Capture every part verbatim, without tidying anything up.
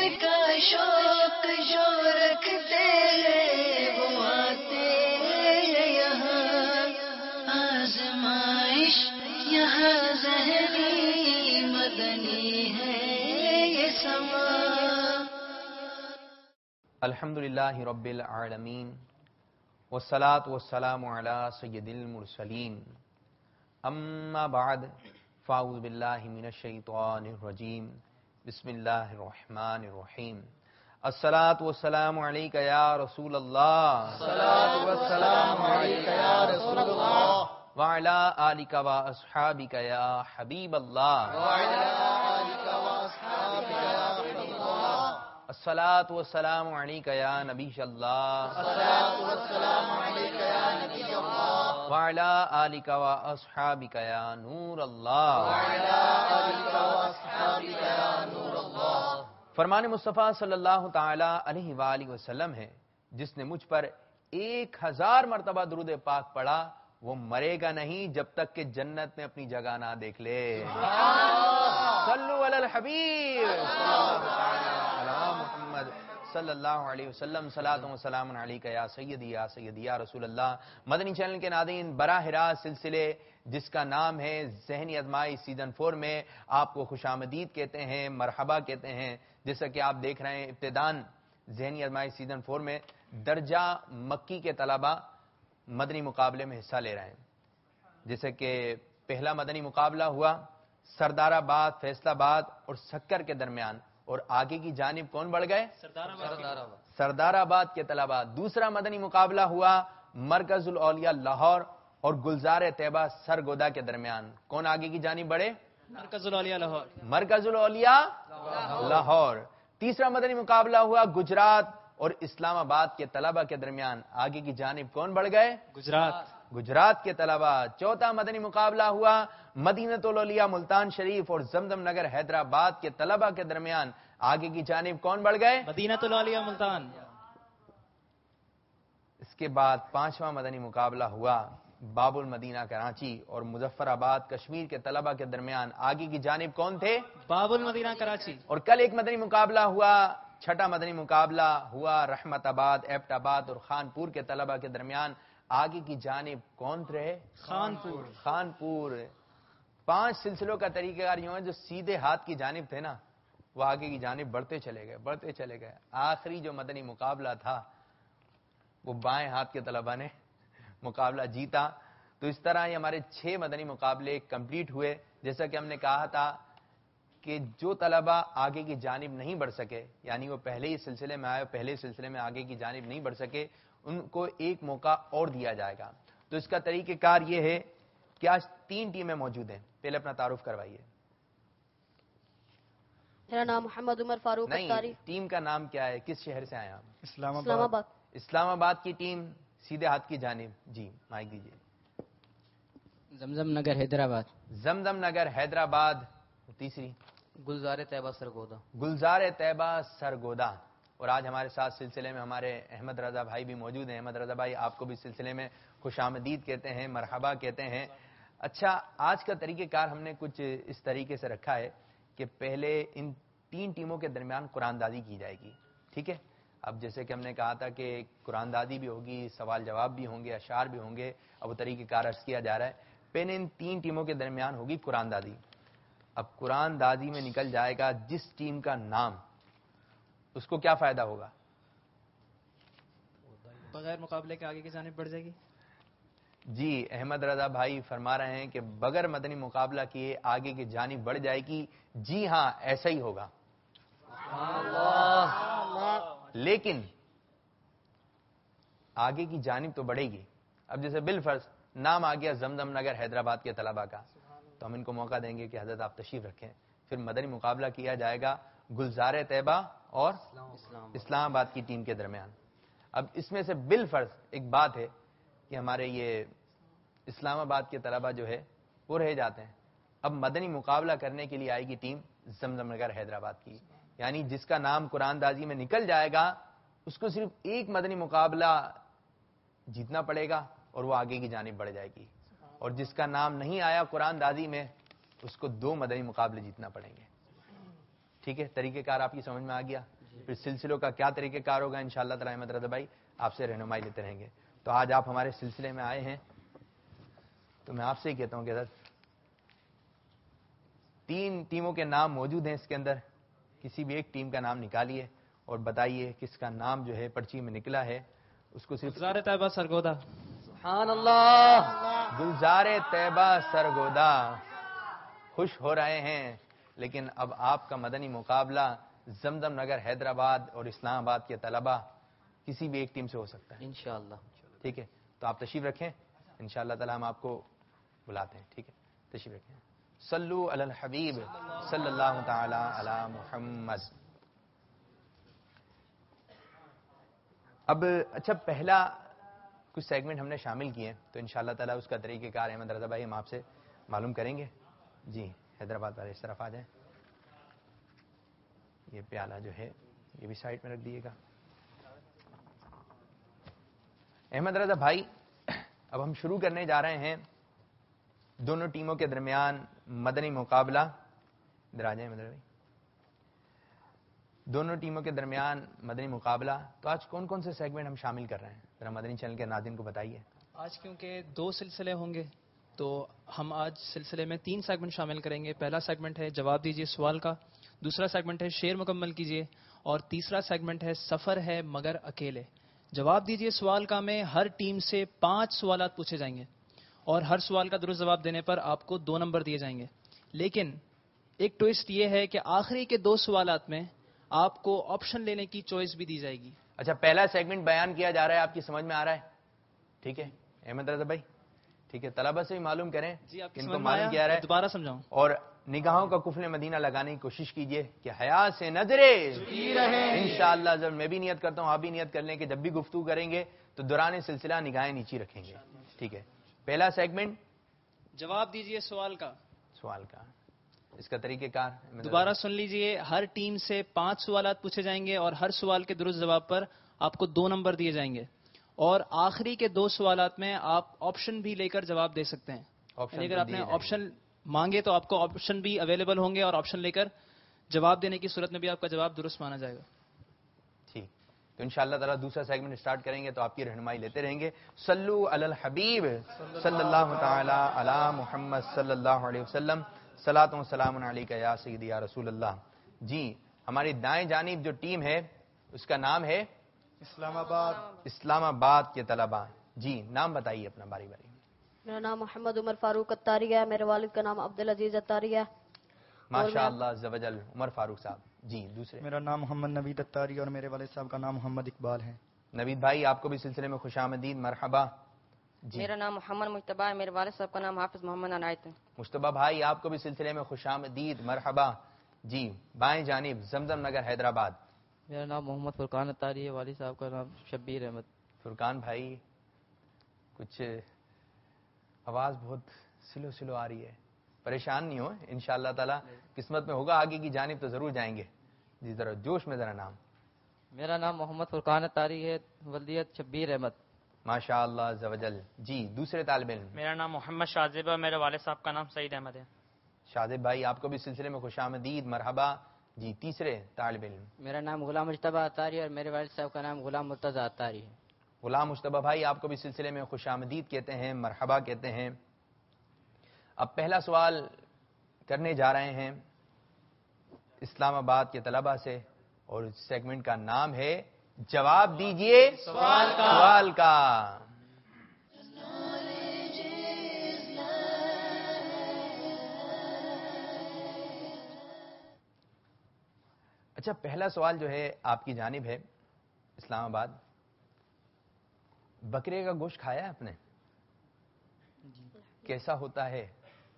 کا شوق جو رکھتے ہیں وہ آتے ہیں یہاں، آزمائش یہاں ذہنی مدنی ہے یہ سما۔ الحمدللہ رب العالمین والصلاة والسلام علی سید المرسلین، اما بعد فاعوذ باللہ من الشیطان الرجیم، بسم اللہ الرحمن الرحیم۔ الصلاة والسلام علیک یا رسول اللہ، الصلاة والسلام علیک یا رسول اللہ، وعلی آلک و اصحابک یا حبیب اللہ، وعلی آلک و اصحابک یا حبیب اللہ، الصلاة والسلام علیک یا نبی اللہ، الصلاة والسلام علیک یا نبی اللہ، وعلی آلک و اصحابک یا نور اللہ، وعلی آلک و اصحابک یا نور اللہ۔ فرمان مصطفیٰ صلی اللہ تعالی علیہ وآلہ وسلم ہے، جس نے مجھ پر ایک ہزار مرتبہ درود پاک پڑھا وہ مرے گا نہیں جب تک کہ جنت میں اپنی جگہ نہ دیکھ لے۔ صلو علی الحبیب علی محمد صلی اللہ علیہ وسلم، صلاۃ و سلام علیک یا سیدی یا سیدی یا رسول اللہ۔ مدنی چینل کے ناظرین، براہ راست سلسلے جس کا نام ہے ذہنی ازمائی سیزن فور میں آپ کو خوش آمدید کہتے ہیں، مرحبا کہتے ہیں۔ جیسا کہ آپ دیکھ رہے ہیں ابتداً ذہنی ازمائی سیزن فور میں درجہ مکی کے طلبہ مدنی مقابلے میں حصہ لے رہے ہیں۔ جیسے کہ پہلا مدنی مقابلہ ہوا سردار آباد، فیصل آباد اور سکر کے درمیان، اور آگے کی جانب کون بڑھ گئے؟ سردار آباد کے طلبہ۔ دوسرا مدنی مقابلہ ہوا مرکز الاولیاء لاہور اور گلزار طیبہ سرگودا کے درمیان، کون آگے کی جانب بڑھے؟ مرکز الاولیاء لاہور۔ مرکز الاولیاء لاہور۔ تیسرا مدنی مقابلہ ہوا گجرات اور اسلام آباد کے طلبہ کے درمیان، آگے کی جانب کون بڑھ گئے؟ گجرات گجرات کے طلبہ۔ چوتھا مدنی مقابلہ ہوا مدینۃ الاولیاء ملتان شریف اور زمزم نگر حیدرآباد کے طلبہ کے درمیان، آگے کی جانب کون بڑھ گئے؟ مدینۃ الاولیاء ملتان۔ اس کے بعد پانچواں مدنی مقابلہ ہوا باب المدینہ کراچی اور مظفر آباد کشمیر کے طلبہ کے درمیان، آگے کی جانب کون تھے؟ باب المدینہ کراچی۔ اور کل ایک مدنی مقابلہ ہوا، چھٹا مدنی مقابلہ ہوا رحمت آباد، ایبٹ آباد اور خانپور کے طلبہ کے درمیان، آگے کی جانب کون رہے؟ خانپور۔ خانپور۔ پانچ سلسلوں کا طریقہ کار یوں ہے، جو سیدھے ہاتھ کی جانب تھے نا وہ آگے کی جانب بڑھتے چلے گئے بڑھتے چلے گئے آخری جو مدنی مقابلہ تھا وہ بائیں ہاتھ کے طلبہ نے مقابلہ جیتا۔ تو اس طرح یہ ہمارے چھ مدنی مقابلے کمپلیٹ ہوئے۔ جیسا کہ ہم نے کہا تھا کہ جو طلبہ آگے کی جانب نہیں بڑھ سکے، یعنی وہ پہلے ہی سلسلے میں آئے پہلے سلسلے میں آگے کی جانب نہیں بڑھ سکے، ان کو ایک موقع اور دیا جائے گا۔ تو اس کا طریقہ کار یہ ہے کہ آج تین ٹیمیں موجود ہیں، پہلے اپنا تعارف کروائیے۔ میرا نام محمد عمر فاروق نہیں، اتاری۔ ٹیم کا نام کیا ہے، کس شہر سے آئے آپ؟ اسلام اسلام آباد۔ اسلام آباد کی ٹیم سیدھے ہاتھ کی جانب، جی مائک دیجیے۔ زمزم نگر حیدرآباد۔ زمزم نگر حیدرآباد۔ تیسری گلزار طیبہ سرگودا۔ گلزار طیبہ سرگودا۔ اور آج ہمارے ساتھ سلسلے میں ہمارے احمد رضا بھائی بھی موجود ہیں۔ احمد رضا بھائی آپ کو بھی سلسلے میں خوش آمدید کہتے ہیں، مرحبا کہتے ہیں۔ اچھا، آج کا طریقہ کار ہم نے کچھ اس طریقے سے رکھا ہے کہ پہلے ان تین ٹیموں کے درمیان قرآن دازی کی جائے گی، ٹھیک ہے؟ اب جیسے کہ ہم نے کہا تھا کہ قرآن دازی بھی ہوگی، سوال جواب بھی ہوں گے، اشعار بھی ہوں گے۔ اب وہ طریقہ کار عرض کیا جا رہا ہے، پہلے ان تین ٹیموں کے درمیان ہوگی قرآن دازی۔ اب قرآن دازی میں نکل جائے گا جس ٹیم کا نام، اس کو کیا فائدہ ہوگا؟ بغیر مقابلے کے آگے کی جانب بڑھ جائے گی۔ جی احمد رضا بھائی فرما رہے ہیں کہ بغیر مدنی مقابلہ کیے آگے کی جانب بڑھ جائے گی۔ جی ہاں، ایسا ہی ہوگا، لیکن آگے کی جانب تو بڑھے گی۔ اب جیسے بالفرض نام آ گیا زمزم نگر حیدرآباد کے طلبہ کا، تو ہم ان کو موقع دیں گے کہ حضرت آپ تشریف رکھیں، پھر مدنی مقابلہ کیا جائے گا گلزار طیبہ اور اسلام آباد کی ٹیم کے درمیان۔ اب اس میں سے بالفرض ایک بات ہے کہ ہمارے یہ اسلام آباد کے طلبہ جو ہے وہ رہ جاتے ہیں۔ اب مدنی مقابلہ کرنے کے لیے آئے گی ٹیم زمزم نگر حیدرآباد کی، یعنی جس کا نام قرآن دازی میں نکل جائے گا اس کو صرف ایک مدنی مقابلہ جیتنا پڑے گا اور وہ آگے کی جانب بڑھ جائے گی، اور جس کا نام نہیں آیا قرآن دازی میں اس کو دو مدنی مقابلے جیتنا پڑیں گے۔ ٹھیک ہے، طریقہ کار آپ کی سمجھ میں آ گیا؟ پھر سلسلوں کا کیا طریقہ کار ہوگا انشاءاللہ تعالی احمد رضا بھائی آپ سے رہنمائی لیتے رہیں گے. تو آج آپ ہمارے سلسلے میں آئے ہیں تو میں آپ سے ہی کہتا ہوں کہ حضرت تین ٹیموں کے نام موجود ہیں اس کے اندر، کسی بھی ایک ٹیم کا نام نکالیے اور بتائیے کس کا نام جو ہے پرچی میں نکلا ہے. اس کو صرف گلزار طیبہ سرگودا. سبحان اللہ. گلزار طیبہ سرگودا. خوش ہو رہے ہیں، لیکن اب آپ کا مدنی مقابلہ زمزم نگر حیدرآباد اور اسلام آباد کے طلبہ کسی بھی ایک ٹیم سے ہو سکتا ہے. انشاءاللہ. ٹھیک ہے، تو آپ تشریف رکھیں، انشاءاللہ تعالی ہم آپ کو بلاتے ہیں. ٹھیک ہے، تشریف رکھیں. صلو علی الحبیب صلی اللہ تعالی علی محمد. اب اچھا، پہلا کچھ سیگمنٹ ہم نے شامل کیے ہیں تو انشاءاللہ تعالی اس کا طریقہ کار احمد رضا بھائی ہم آپ سے معلوم کریں گے. جی حیدرآباد والے اس طرف آ جائیں. یہ پیالہ جو ہے یہ بھی سائڈ میں رکھ دیے گا. احمد رضا بھائی اب ہم شروع کرنے جا رہے ہیں دونوں ٹیموں کے درمیان مدنی مقابلہ. ادھر آ جائیں احمد رضا بھائی. دونوں ٹیموں کے درمیان مدنی مقابلہ. تو آج کون کون سے سیگمنٹ ہم شامل کر رہے ہیں ذرا مدنی چینل کے ناظرین کو بتائیے. آج کیونکہ دو سلسلے ہوں گے تو ہم آج سلسلے میں تین سیگمنٹ شامل کریں گے. پہلا سیگمنٹ ہے جواب دیجیے سوال کا، دوسرا سیگمنٹ ہے شعر مکمل کیجیے، اور تیسرا سیگمنٹ ہے سفر ہے مگر اکیلے. جواب دیجیے سوال کا میں ہر ٹیم سے پانچ سوالات پوچھے جائیں گے اور ہر سوال کا درست جواب دینے پر آپ کو دو نمبر دیے جائیں گے. لیکن ایک ٹوئسٹ یہ ہے کہ آخری کے دو سوالات میں آپ کو آپشن لینے کی چوائس بھی دی جائے گی. اچھا، پہلا سیگمنٹ بیان کیا جا رہا ہے، آپ کی سمجھ میں آ رہا ہے؟ ٹھیک ہے احمد رضا بھائی. ٹھیک ہے، طلبہ سے بھی معلوم کریں جی آپ کی ان سمجھ کو میں معلوم آیا؟ کیا رہا ہے. دوبارہ سمجھاؤں. اور نگاہوں کا کفل مدینہ لگانے کی کوشش کیجئے کہ حیا سے نظریں انشاءاللہ. جب میں بھی نیت کرتا ہوں آپ بھی نیت کر لیں کہ جب بھی گفتگو کریں گے تو دوران سلسلہ نگاہیں نیچی رکھیں گے. ٹھیک ہے، پہلا سیگمنٹ جواب دیجیے سوال کا. سوال کا. اس کا طریقہ کار دوبارہ سن لیجئے، ہر ٹیم سے پانچ سوالات پوچھے جائیں گے اور ہر سوال کے درست جواب پر آپ کو دو نمبر دیے جائیں گے، اور آخری کے دو سوالات میں آپ آپشن بھی لے کر جواب دے سکتے ہیں. آپشن یعنی اگر تو آپ نے دیے جائیں گے. آپشن مانگے تو آپ کو آپشن بھی اویلیبل ہوں گے اور آپشن لے کر جواب دینے کی صورت میں بھی آپ کا جواب درست مانا جائے گا. ٹھیک، تو انشاءاللہ تعالی دوسرا سیگمنٹ سٹارٹ کریں گے تو آپ کی رہنمائی لیتے رہیں گے. صلو علی الحبیب صلی اللہ تعالی علی محمد صلی اللہ علیہ وسلم. صلاۃ و سلام علیک یا سیدی یا رسول اللہ. جی ہماری دائیں جانب جو ٹیم ہے اس کا نام ہے اسلام آباد. اسلام آباد کے طلبہ. جی نام بتائیے اپنا باری باری. میرا نام محمد عمر فاروق اتاری ہے. میرے والد کا نام عبدالعزیز اتاری ہے. ماشاء اللہ عزوجل. عمر فاروق صاحب. جی دوسرے. میرا نام محمد نوید اتاری اور میرے والد صاحب کا نام محمد اقبال ہے. نوید بھائی آپ کو بھی سلسلے میں خوش آمدید، مرحبا. جی میرا نام محمد مجتبی ہے، میرے والد صاحب کا نام حافظ محمد عنایت ہے. مشتبہ بھائی آپ کو بھی سلسلے میں خوش آمدید، مرحبا. جی بائیں جانب زمزم نگر حیدرآباد. میرا نام محمد فرقان اتاری ہے، والد صاحب کا نام شبیر احمد. فرقان بھائی کچھ آواز بہت سلو سلو آ رہی ہے، پریشان نہیں ہو، انشاءاللہ تعالی قسمت میں ہوگا آگے کی جانب تو ضرور جائیں گے. جی ذرا جوش میں ذرا نام. میرا نام محمد فرقان اتاری ہے، ولدیت شبیر احمد. ماشاء اللہ عزوجل. جی دوسرے طالب علم. میرا نام محمد شاذب ہے، میرے والد صاحب کا نام سعید احمد ہے. شاذب بھائی آپ کو بھی سلسلے میں خوش آمدید، مرحبا. جی تیسرے طالب علم. میرا نام غلام مجتبی اتاری ہے اور میرے والد صاحب کا نام غلام مرتضی اتاری ہے. غلام مشتبہ بھائی آپ کو بھی سلسلے میں خوش آمدید کہتے ہیں، مرحبا کہتے ہیں. اب پہلا سوال کرنے جا رہے ہیں اسلام آباد کے طلبہ سے اور اس سیگمنٹ کا نام ہے جواب دیجئے سوال کا. سوال کا. اچھا پہلا سوال جو ہے آپ کی جانب ہے اسلام آباد. بکرے کا گوشت کھایا ہے آپ نے؟ کیسا ہوتا ہے؟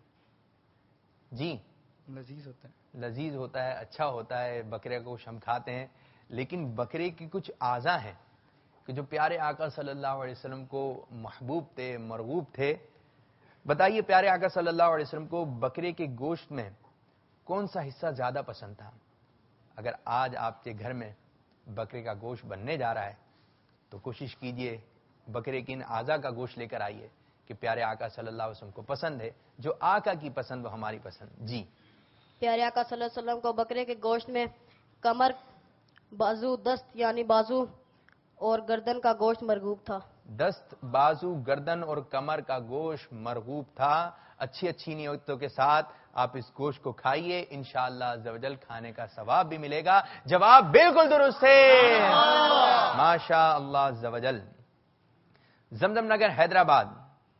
جی لذیذ ہوتا ہے. لذیذ ہوتا ہے، اچھا ہوتا ہے. بکرے کا گوشت ہم کھاتے ہیں، لیکن بکرے کی کچھ اعضاء ہیں کہ جو پیارے آقا صلی اللہ علیہ وسلم کو محبوب تھے، مرغوب تھے. بتائیے پیارے آقا صلی اللہ علیہ وسلم کو بکرے کے گوشت میں کون سا حصہ زیادہ پسند تھا؟ اگر آج آپ کے گھر میں بکرے کا گوشت بننے جا رہا ہے تو کوشش کیجئے بکرے کی ان اعضاء کا گوشت لے کر آئیے کہ پیارے آقا صلی اللہ علیہ وسلم کو پسند ہے. جو آقا کی پسند وہ ہماری پسند. جی پیارے آقا صلی اللہ علیہ وسلم کو بکرے کے گوشت میں کمر बाजू दस्त यानी बाजू और गर्दन का गोश्त मरगूब था। दस्त, बाजू, गर्दन और कमर का गोश्त मरगूब था। अच्छी अच्छी नियतों के साथ आप इस गोश्त को खाइए, इंशाअल्लाह अज़्ज़वजल खाने का सवाब भी मिलेगा। जवाब बिल्कुल दुरुस्त है, माशा अल्लाह अज़्ज़वजल। जमजम नगर हैदराबाद,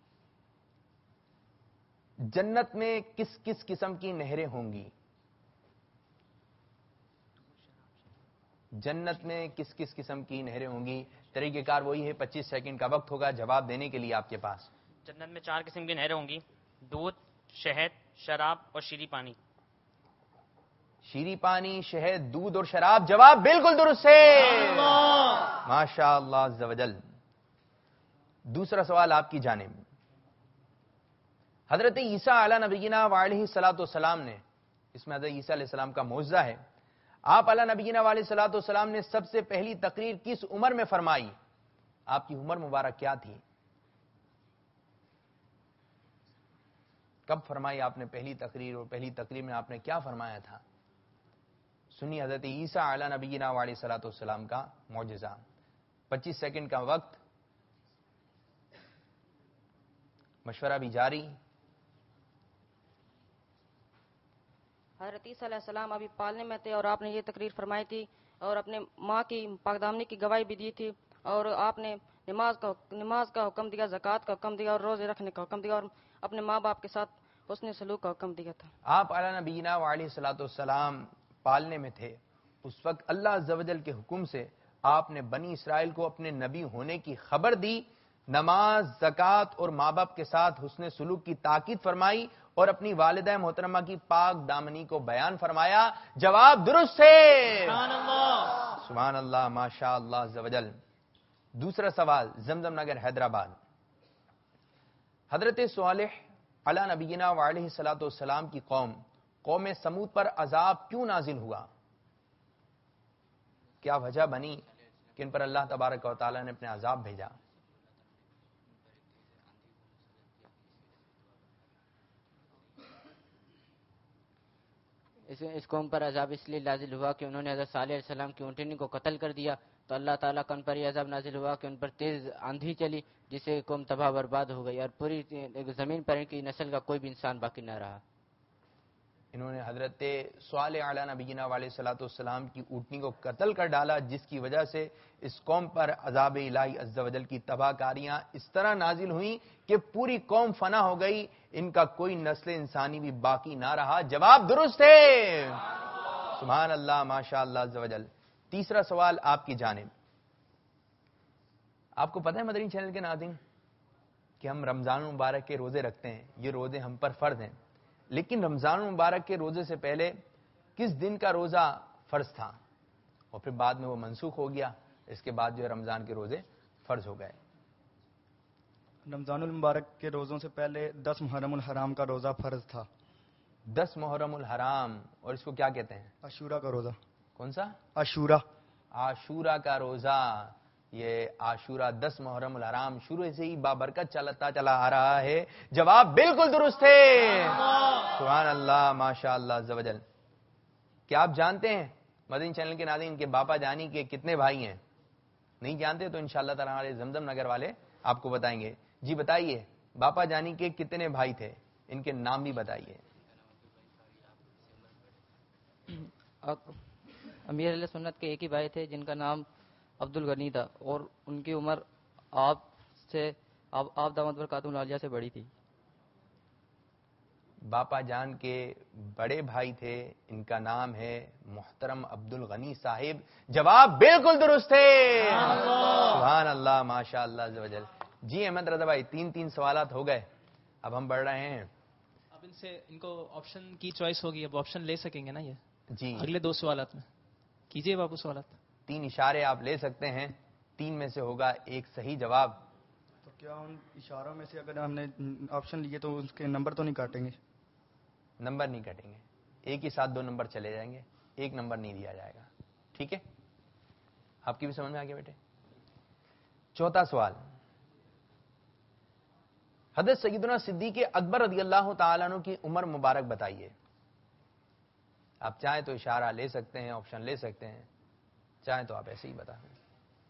जन्नत में किस किस किस्म की नहरें होंगी? जन्नत में किस किस किस्म की नहरें होंगी? तरीकेकार वही है, पच्चीस सेकंड का वक्त होगा जवाब देने के लिए आपके पास। जन्नत में चार किस्म की नहरें होंगी, दूध, शहद, शराब और शीरी पानी। शीरी पानी, शहद, दूध और शराब। जवाब बिल्कुल दुरुस्त है, माशा अल्लाह अज़्ज़वजल। दूसरा सवाल आपकी जानिब। हजरत ईसा अला नबीना वालैहि सलातो सलाम ने, इसमें हजरत ईसा अलैहि सलाम का मौजज़ा है, आप अला नबीना वालैहि सलातो सलाम ने सबसे पहली तकरीर किस उम्र में फरमाई? आपकी उम्र मुबारक क्या थी? कब फरमाई आपने पहली तकरीर, और पहली तकरीर में आपने क्या फरमाया था? सुनिए हजरत ईसा अला नबीना वालैहि सलातो सलाम का मौजज़ा। पच्चीस सेकंड का वक्त, मशवरा भी जारी। हज़रत ईसा अलैहिस्सलाम अभी पालने में थे और आपने ये तकरीर फरमाई थी और अपने माँ की पाकदामनी की गवाही भी दी थी और आपने नमाज का नमाज का हुक्म दिया, ज़कात का हुक्म दिया और रोजे रखने का हुक्म दिया और अपने माँ बाप के साथ हुस्न सलूक का हुक्म दिया था। आप अला नबीना वालैहि सलातो सलाम पालने में थे, उस वक्त अल्लाह अज़्ज़वजल के हुक्म से आपने बनी इसराइल को अपने नबी होने की खबर दी, नमाज, ज़कात और माँ बाप के साथ हुस्न सलूक की ताकीद फरमाई और अपनी वालिदा मोहतरमा की पाक दामनी को बयान फरमाया। जवाब दुरुस्त है, सुभान अल्लाह, माशा अल्लाह अज़्ज़वजल। दूसरा सवाल, जमजम नगर हैदराबाद। हजरत सालेह अला नबीना वालैहि सलातो सलाम की कौम कौम समूद पर अजाब क्यों नाजिल हुआ? क्या वजह बनी कि इन पर अल्लाह तबारक व तआला ने अपने अजाब भेजा? इस इस कौम पर अजाब इसलिए नाजिल हुआ कि उन्होंने हज़रत सालेह अलैहिस्सलाम की ऊँटनी को कत्ल कर दिया, तो अल्लाह ताला का उन पर यह अजाब नाजिल हुआ कि उन पर तेज आंधी चली जिससे कौम तबाह बर्बाद हो गई और पूरी जमीन पर इनकी नस्ल का कोई भी इंसान बाकी न रहा। इन्होंने हजरत सालेह अला नबीना वाले सलातो सलाम की ऊँटनी को कत्ल कर डाला, जिसकी वजह से इस कौम पर अजाब इलाही अज़्ज़वजल की तबाहकारियां इस तरह नाजिल हुई कि पूरी कौम फना हो गई, इनका कोई नस्ल इंसानी भी बाकी ना रहा। जवाब दुरुस्त है, सुभान अल्लाह, माशा अल्लाह अज़्ज़वजल। तीसरा सवाल आपकी जानिब। आपको पता है मदनी चैनल के नाज़रीन कि हम रमजान मुबारक के रोजे रखते हैं, ये रोजे हम पर फर्ज हैं, लेकिन रमजान मुबारक के रोजे से पहले किस दिन का रोजा फर्ज था और फिर बाद में वो मनसूख हो गया, इसके बाद जो है रमजान के रोजे फर्ज हो गए। रमजानुल मुबारक के रोजों से पहले दस मुहर्रमुल हराम का रोजा फर्ज था। दस मुहर्रमुल हराम, और इसको क्या कहते हैं? अशूरा का रोजा। कौन सा? अशूरा। आशूरा का रोजा। ये आशूरा दस मुहर्रमुल हराम शुरू से ही बाबरकत चलता चला आ रहा है। जवाब बिल्कुल दुरुस्त है, सुभान अल्लाह, माशा अल्लाह अज़्ज़वजल। क्या आप जानते हैं मदनी चैनल के नाज़रीन के बापा जानी के कितने भाई हैं? नहीं जानते तो इंशाअल्लाह ताला हमारे जमजम नगर वाले आपको बताएंगे। जी बताइए, बापा जानी के कितने भाई थे, इनके नाम भी बताइए। अमीर अहले सुन्नत के एक ही भाई थे जिनका नाम अब्दुल गनी था और उनकी उम्र आप से आप, आप दामद बरकातुहू आलिया से बड़ी थी। बापा जान के बड़े भाई थे, इनका नाम है मोहतरम अब्दुल गनी साहिब। जवाब बिल्कुल दुरुस्त है, सुभान अल्लाह, माशा अल्लाह अज़्ज़वजल। जी अहमद रज़ा भाई, तीन तीन सवालात हो गए, अब हम बढ़ रहे हैं। अब इनसे इनको ऑप्शन की चॉइस होगी, अब ऑप्शन ले सकेंगे ना ये? जी, अगले दो सवालात में कीजिए बाबू सवालात। तीन इशारे आप ले सकते हैं, तीन में से होगा एक सही जवाब। तो क्या उन इशारों में से अगर हमने ऑप्शन लिए तो उसके नंबर तो नहीं काटेंगे? नंबर नहीं कटेंगे, एक ही साथ दो नंबर चले जाएंगे, एक नंबर नहीं दिया जाएगा। ठीक है, आपकी भी समझ में आ गया बेटे? चौथा सवाल, हज़रत सय्यदना सिद्दीक़ अकबर रज़ियल्लाहु ताला अन्हु की उम्र मुबारक बताइए। आप चाहें तो इशारा ले सकते हैं, ऑप्शन ले सकते हैं। چاہیں تو آپ ایسے ہی بتا دیں.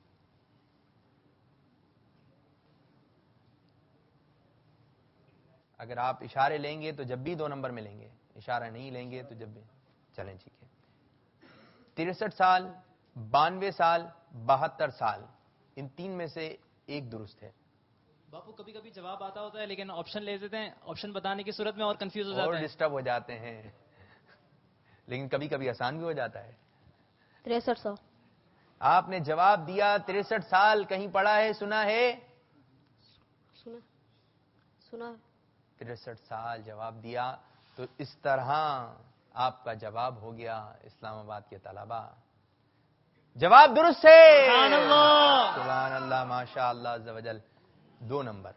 اگر آپ اشارے لیں گے تو جب بھی دو نمبر ملیں گے, اشارہ نہیں لیں گے تو جب بھی. چلیں ٹھیک ہے. تریسٹھ سال, بانوے سال, بہتر سال, ان تین میں سے ایک درست ہے. باپو کبھی کبھی جواب آتا ہوتا ہے لیکن آپشن لے دیتے ہیں, آپشن بتانے کی صورت میں اور کنفیوز ہو اور جاتے ہیں, ڈسٹرب ہو جاتے ہیں, لیکن کبھی کبھی آسان بھی ہو جاتا ہے. تریسٹھ سال. آپ نے جواب دیا تریسٹھ سال. کہیں پڑھا ہے, سنا ہے؟ سنا سنا تریسٹھ سال جواب دیا. تو اس طرح آپ کا جواب ہو گیا اسلام آباد کے طلبہ. جواب درست ہے. سبحان اللہ, سبحان اللہ, ماشاء اللہ عز و جل. دو نمبر.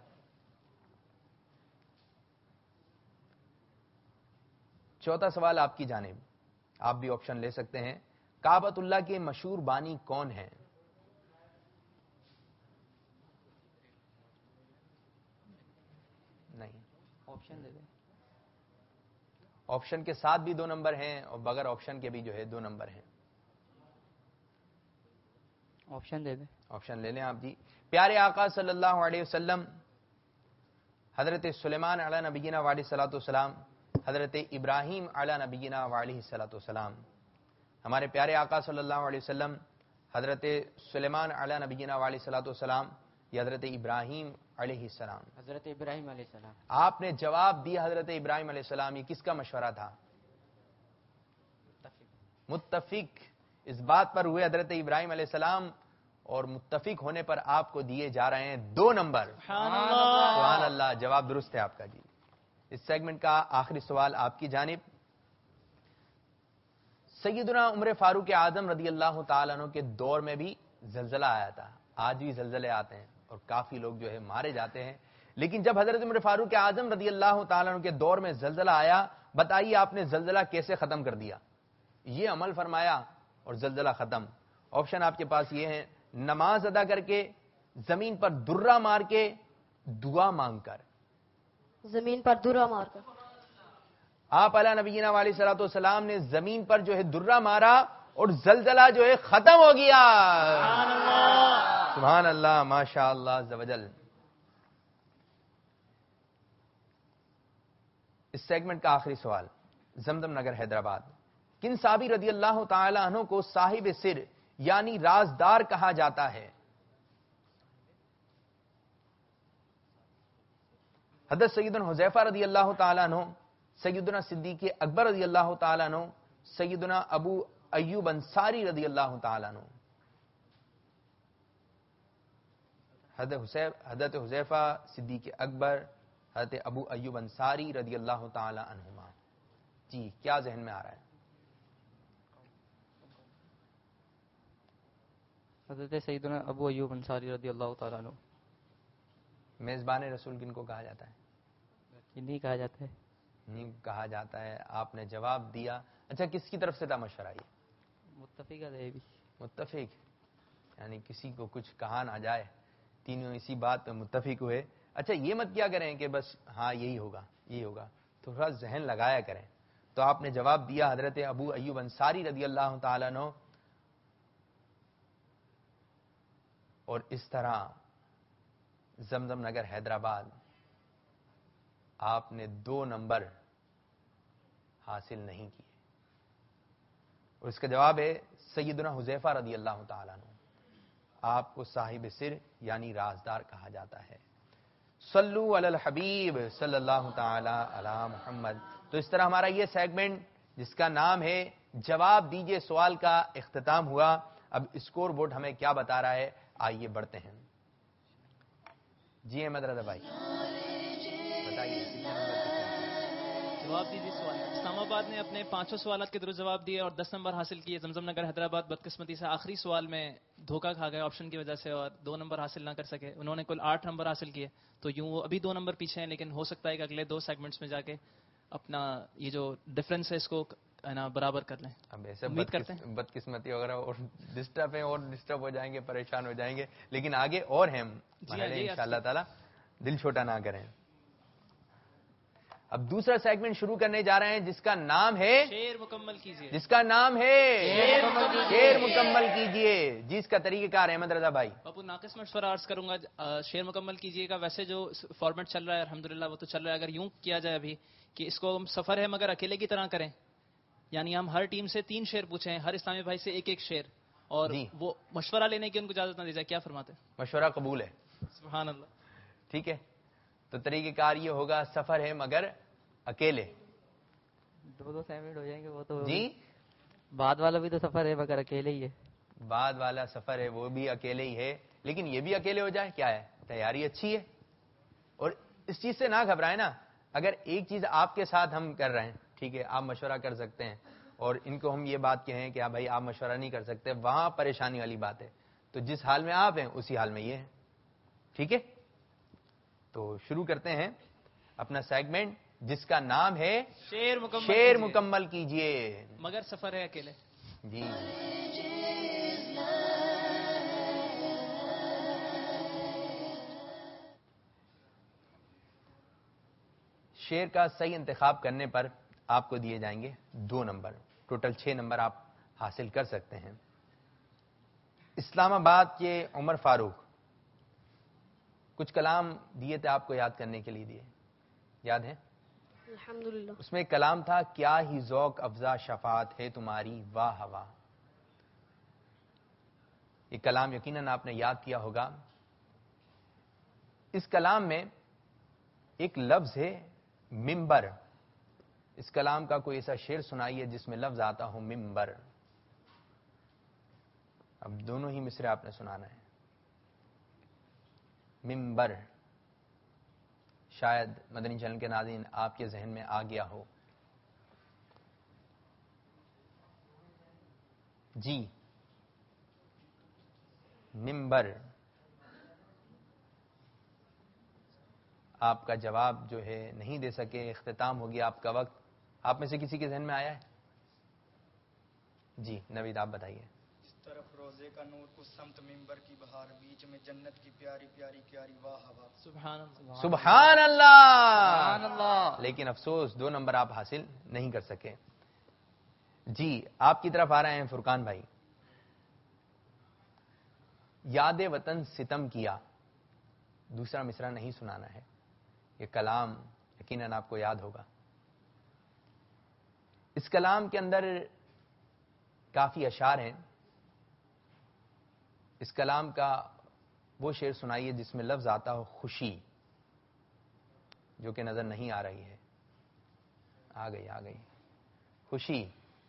چوتھا سوال آپ کی جانب. آپ بھی آپشن لے سکتے ہیں. کعبۃ اللہ کے مشہور بانی کون ہیں؟ نہیں, آپشن دے دیں. آپشن کے ساتھ بھی دو نمبر ہیں اور بغیر آپشن کے بھی جو ہے دو نمبر ہیں. آپشن دے دیں. آپشن لے لیں آپ جی. پیارے آقا صلی اللہ علیہ وسلم, حضرت سلیمان علیہ نبینا علیہ الصلوۃ والسلام, حضرت ابراہیم علیہ نبینا علیہ الصلوۃ والسلام. ہمارے پیارے آقا صلی اللہ علیہ وسلم حضرت سلیمان علیہ نبینا علیہ الصلوۃ والسلام یا حضرت ابراہیم علیہ السلام؟ حضرت ابراہیم علیہ السلام. آپ نے جواب دیا حضرت ابراہیم علیہ السلام. یہ کس کا مشورہ تھا؟ متفق. اس بات پر ہوئے حضرت ابراہیم علیہ السلام, اور متفق ہونے پر آپ کو دیے جا رہے ہیں دو نمبر. سبحان اللہ, سبحان اللہ. جواب درست ہے آپ کا جی. اس سیگمنٹ کا آخری سوال آپ کی جانب. سیدنا عمر فاروق اعظم رضی اللہ تعالیٰ عنہ کے دور میں بھی زلزلہ آیا تھا. آج بھی زلزلے آتے ہیں اور کافی لوگ جو ہے مارے جاتے ہیں. لیکن جب حضرت عمر فاروق اعظم رضی اللہ تعالیٰ عنہ کے دور میں زلزلہ آیا, بتائیے آپ نے زلزلہ کیسے ختم کر دیا؟ یہ عمل فرمایا اور زلزلہ ختم. آپشن آپ کے پاس یہ ہیں: نماز ادا کر کے, زمین پر درہ مار کے, دعا مانگ کر. زمین پر درہ مار کر. آپ علیہ نبینا علیہ الصلوۃ والسلام نے زمین پر جو ہے درہ مارا اور زلزلہ جو ہے ختم ہو گیا. سبحان اللہ, سبحان اللہ, ماشاء اللہ عز و جل. اس سیگمنٹ کا آخری سوال. زمزم نگر حیدرآباد. کن صحابی رضی اللہ تعالی عنہ کو صاحب سر یعنی رازدار کہا جاتا ہے؟ حضرت سیدنا حذیفہ رضی اللہ تعالی عنہ, سیدنا صدیق اکبر رضی اللہ تعالی عنہ, سیدنا ابو ایوب انصاری رضی اللہ تعالی عنہ. حضرت حذیفہ, صدیق اکبر, حضرت ابو ایوب انصاری رضی اللہ تعالی عنہما. جی کیا ذہن میں آ رہا ہے؟ حضرت سیدنا ابو ایوب انصاری رضی اللہ تعالیٰ عنہ. میزبان رسول کن کو کہا جاتا ہے؟ نہیں کہا جاتا ہے. نہیں کہا جاتا ہے. آپ نے جواب دیا. اچھا, کس کی طرف سے تھا مشورہ یہ؟ متفق ہے بھی. متفق یعنی کسی کو کچھ کہا نہ جائے, تینوں اسی بات پہ متفق ہوئے. اچھا, یہ مت کیا کریں کہ بس ہاں یہی ہوگا یہی ہوگا, تھوڑا ذہن لگایا کریں. تو آپ نے جواب دیا حضرت ابو ایوب انصاری رضی اللہ تعالیٰ عنہ, اور اس طرح زمزم نگر حیدرآباد آپ نے دو نمبر حاصل نہیں کیے. اور اس کا جواب ہے سیدنا حذیفہ رضی اللہ تعالیٰ عنہ. آپ کو صاحب سر یعنی رازدار کہا جاتا ہے. صلو علی الحبیب صلی اللہ تعالی علی محمد. تو اس طرح ہمارا یہ سیگمنٹ جس کا نام ہے جواب دیجئے سوال کا اختتام ہوا. اب اسکور بورڈ ہمیں کیا بتا رہا ہے, آئیے بڑھتے ہیں. جی احمد رضا بھائی بتائیے. جواب دیجیے سوال. اسلام آباد نے اپنے پانچوں سوالات کے درست جواب دیے اور دس نمبر حاصل کیے. زمزم نگر حیدرآباد بدقسمتی سے آخری سوال میں دھوکہ کھا گئے آپشن کی وجہ سے اور دو نمبر حاصل نہ کر سکے. انہوں نے کل آٹھ نمبر حاصل کیے, تو یوں وہ ابھی دو نمبر پیچھے ہیں, لیکن ہو سکتا ہے کہ اگلے دو سیگمنٹس میں جا کے اپنا یہ جو ڈفرینس ہے اس کو نا برابر کر لیں. اب ایسے امید کرتے ہیں بدقسمتی وغیرہ اور ڈسٹرب ہیں اور ڈسٹرب ہو جائیں گے, پریشان ہو جائیں گے, لیکن آگے اور ہیں ان شاء اللہ تعالیٰ, دل چھوٹا نہ کریں. اب دوسرا سیگمنٹ شروع کرنے جا رہے ہیں جس کا نام ہے شعر مکمل کیجیے. جس کا نام ہے شعر مکمل کیجیے. جی اس کا طریقہ کار احمد رضا بھائی. باپو ناقص مشورہ عرض کروں گا, شعر مکمل کیجیے گا. ویسے جو فارمیٹ چل رہا ہے الحمدللہ وہ تو چل رہا ہے. اگر یوں کیا جائے ابھی کہ اس کو ہم سفر ہے مگر اکیلے کی طرح کریں, یعنی ہم ہر ٹیم سے تین شعر پوچھیں, ہر اسلامی بھائی سے ایک ایک شعر, اور جی. وہ مشورہ لینے کی ان کو اجازت نہ دی جائے. کیا فرماتے ہیں؟ مشورہ قبول ہے. سبحان اللہ. ٹھیک ہے, تو طریقہ کار یہ ہوگا سفر ہے مگر اکیلے. دو دو سیمنٹ ہو جائیں گے وہ تو. جی بعد والا بھی تو سفر ہے مگر اکیلے ہی ہے. بعد والا سفر ہے وہ بھی اکیلے ہی ہے, لیکن یہ بھی اکیلے ہو جائے کیا ہے, تیاری اچھی ہے. اور اس چیز سے نہ گھبرائیں نا, اگر ایک چیز آپ کے ساتھ ہم کر رہے ہیں, ٹھیک ہے, آپ مشورہ کر سکتے ہیں, اور ان کو ہم یہ بات کہیں کہ بھائی آپ مشورہ نہیں کر سکتے, وہاں پریشانی والی بات ہے. تو جس حال میں آپ ہیں اسی حال میں یہ ہے. ٹھیک ہے, تو شروع کرتے ہیں اپنا سیگمنٹ جس کا نام ہے شعر مکمل شعر کیجیے. مکمل کیجیے. مگر سفر ہے اکیلے. جی شعر کا صحیح انتخاب کرنے پر آپ کو دیے جائیں گے دو نمبر. ٹوٹل چھ نمبر آپ حاصل کر سکتے ہیں. اسلام آباد کے عمر فاروق کچھ کلام دیے تھے آپ کو یاد کرنے کے لیے, دیے یاد ہیں؟ الحمدللہ. اس میں ایک کلام تھا, کیا ہی ذوق افزا شفاعت ہے تمہاری واہ ہوا. یہ کلام یقیناً آپ نے یاد کیا ہوگا. اس کلام میں ایک لفظ ہے ممبر. اس کلام کا کوئی ایسا شعر سنائیے جس میں لفظ آتا ہو ممبر. اب دونوں ہی مصرے آپ نے سنانا ہے. ممبر شاید مدنی چینل کے ناظرین آپ کے ذہن میں آ گیا ہو. جی ممبر. آپ کا جواب جو ہے نہیں دے سکے, اختتام ہو گیا آپ کا وقت. آپ میں سے کسی کے ذہن میں آیا ہے؟ جی نوید آپ بتائیے. اس طرف روزے کا نور, اس سمت ممبر کی بہار, بیچ میں جنت کی پیاری پیاری پیاری واہ ہوا. سبحان اللہ. سبحان اللہ. لیکن افسوس دو نمبر آپ حاصل نہیں کر سکے. جی آپ کی طرف آ رہے ہیں فرقان بھائی. یاد وطن ستم کیا, دوسرا مصرع نہیں سنانا ہے. یہ کلام یقیناً آپ کو یاد ہوگا. اس کلام کے اندر کافی اشعار ہیں. اس کلام کا وہ شعر سنائیے جس میں لفظ آتا ہو خوشی, جو کہ نظر نہیں آ رہی ہے. آ گئی آ گئی خوشی.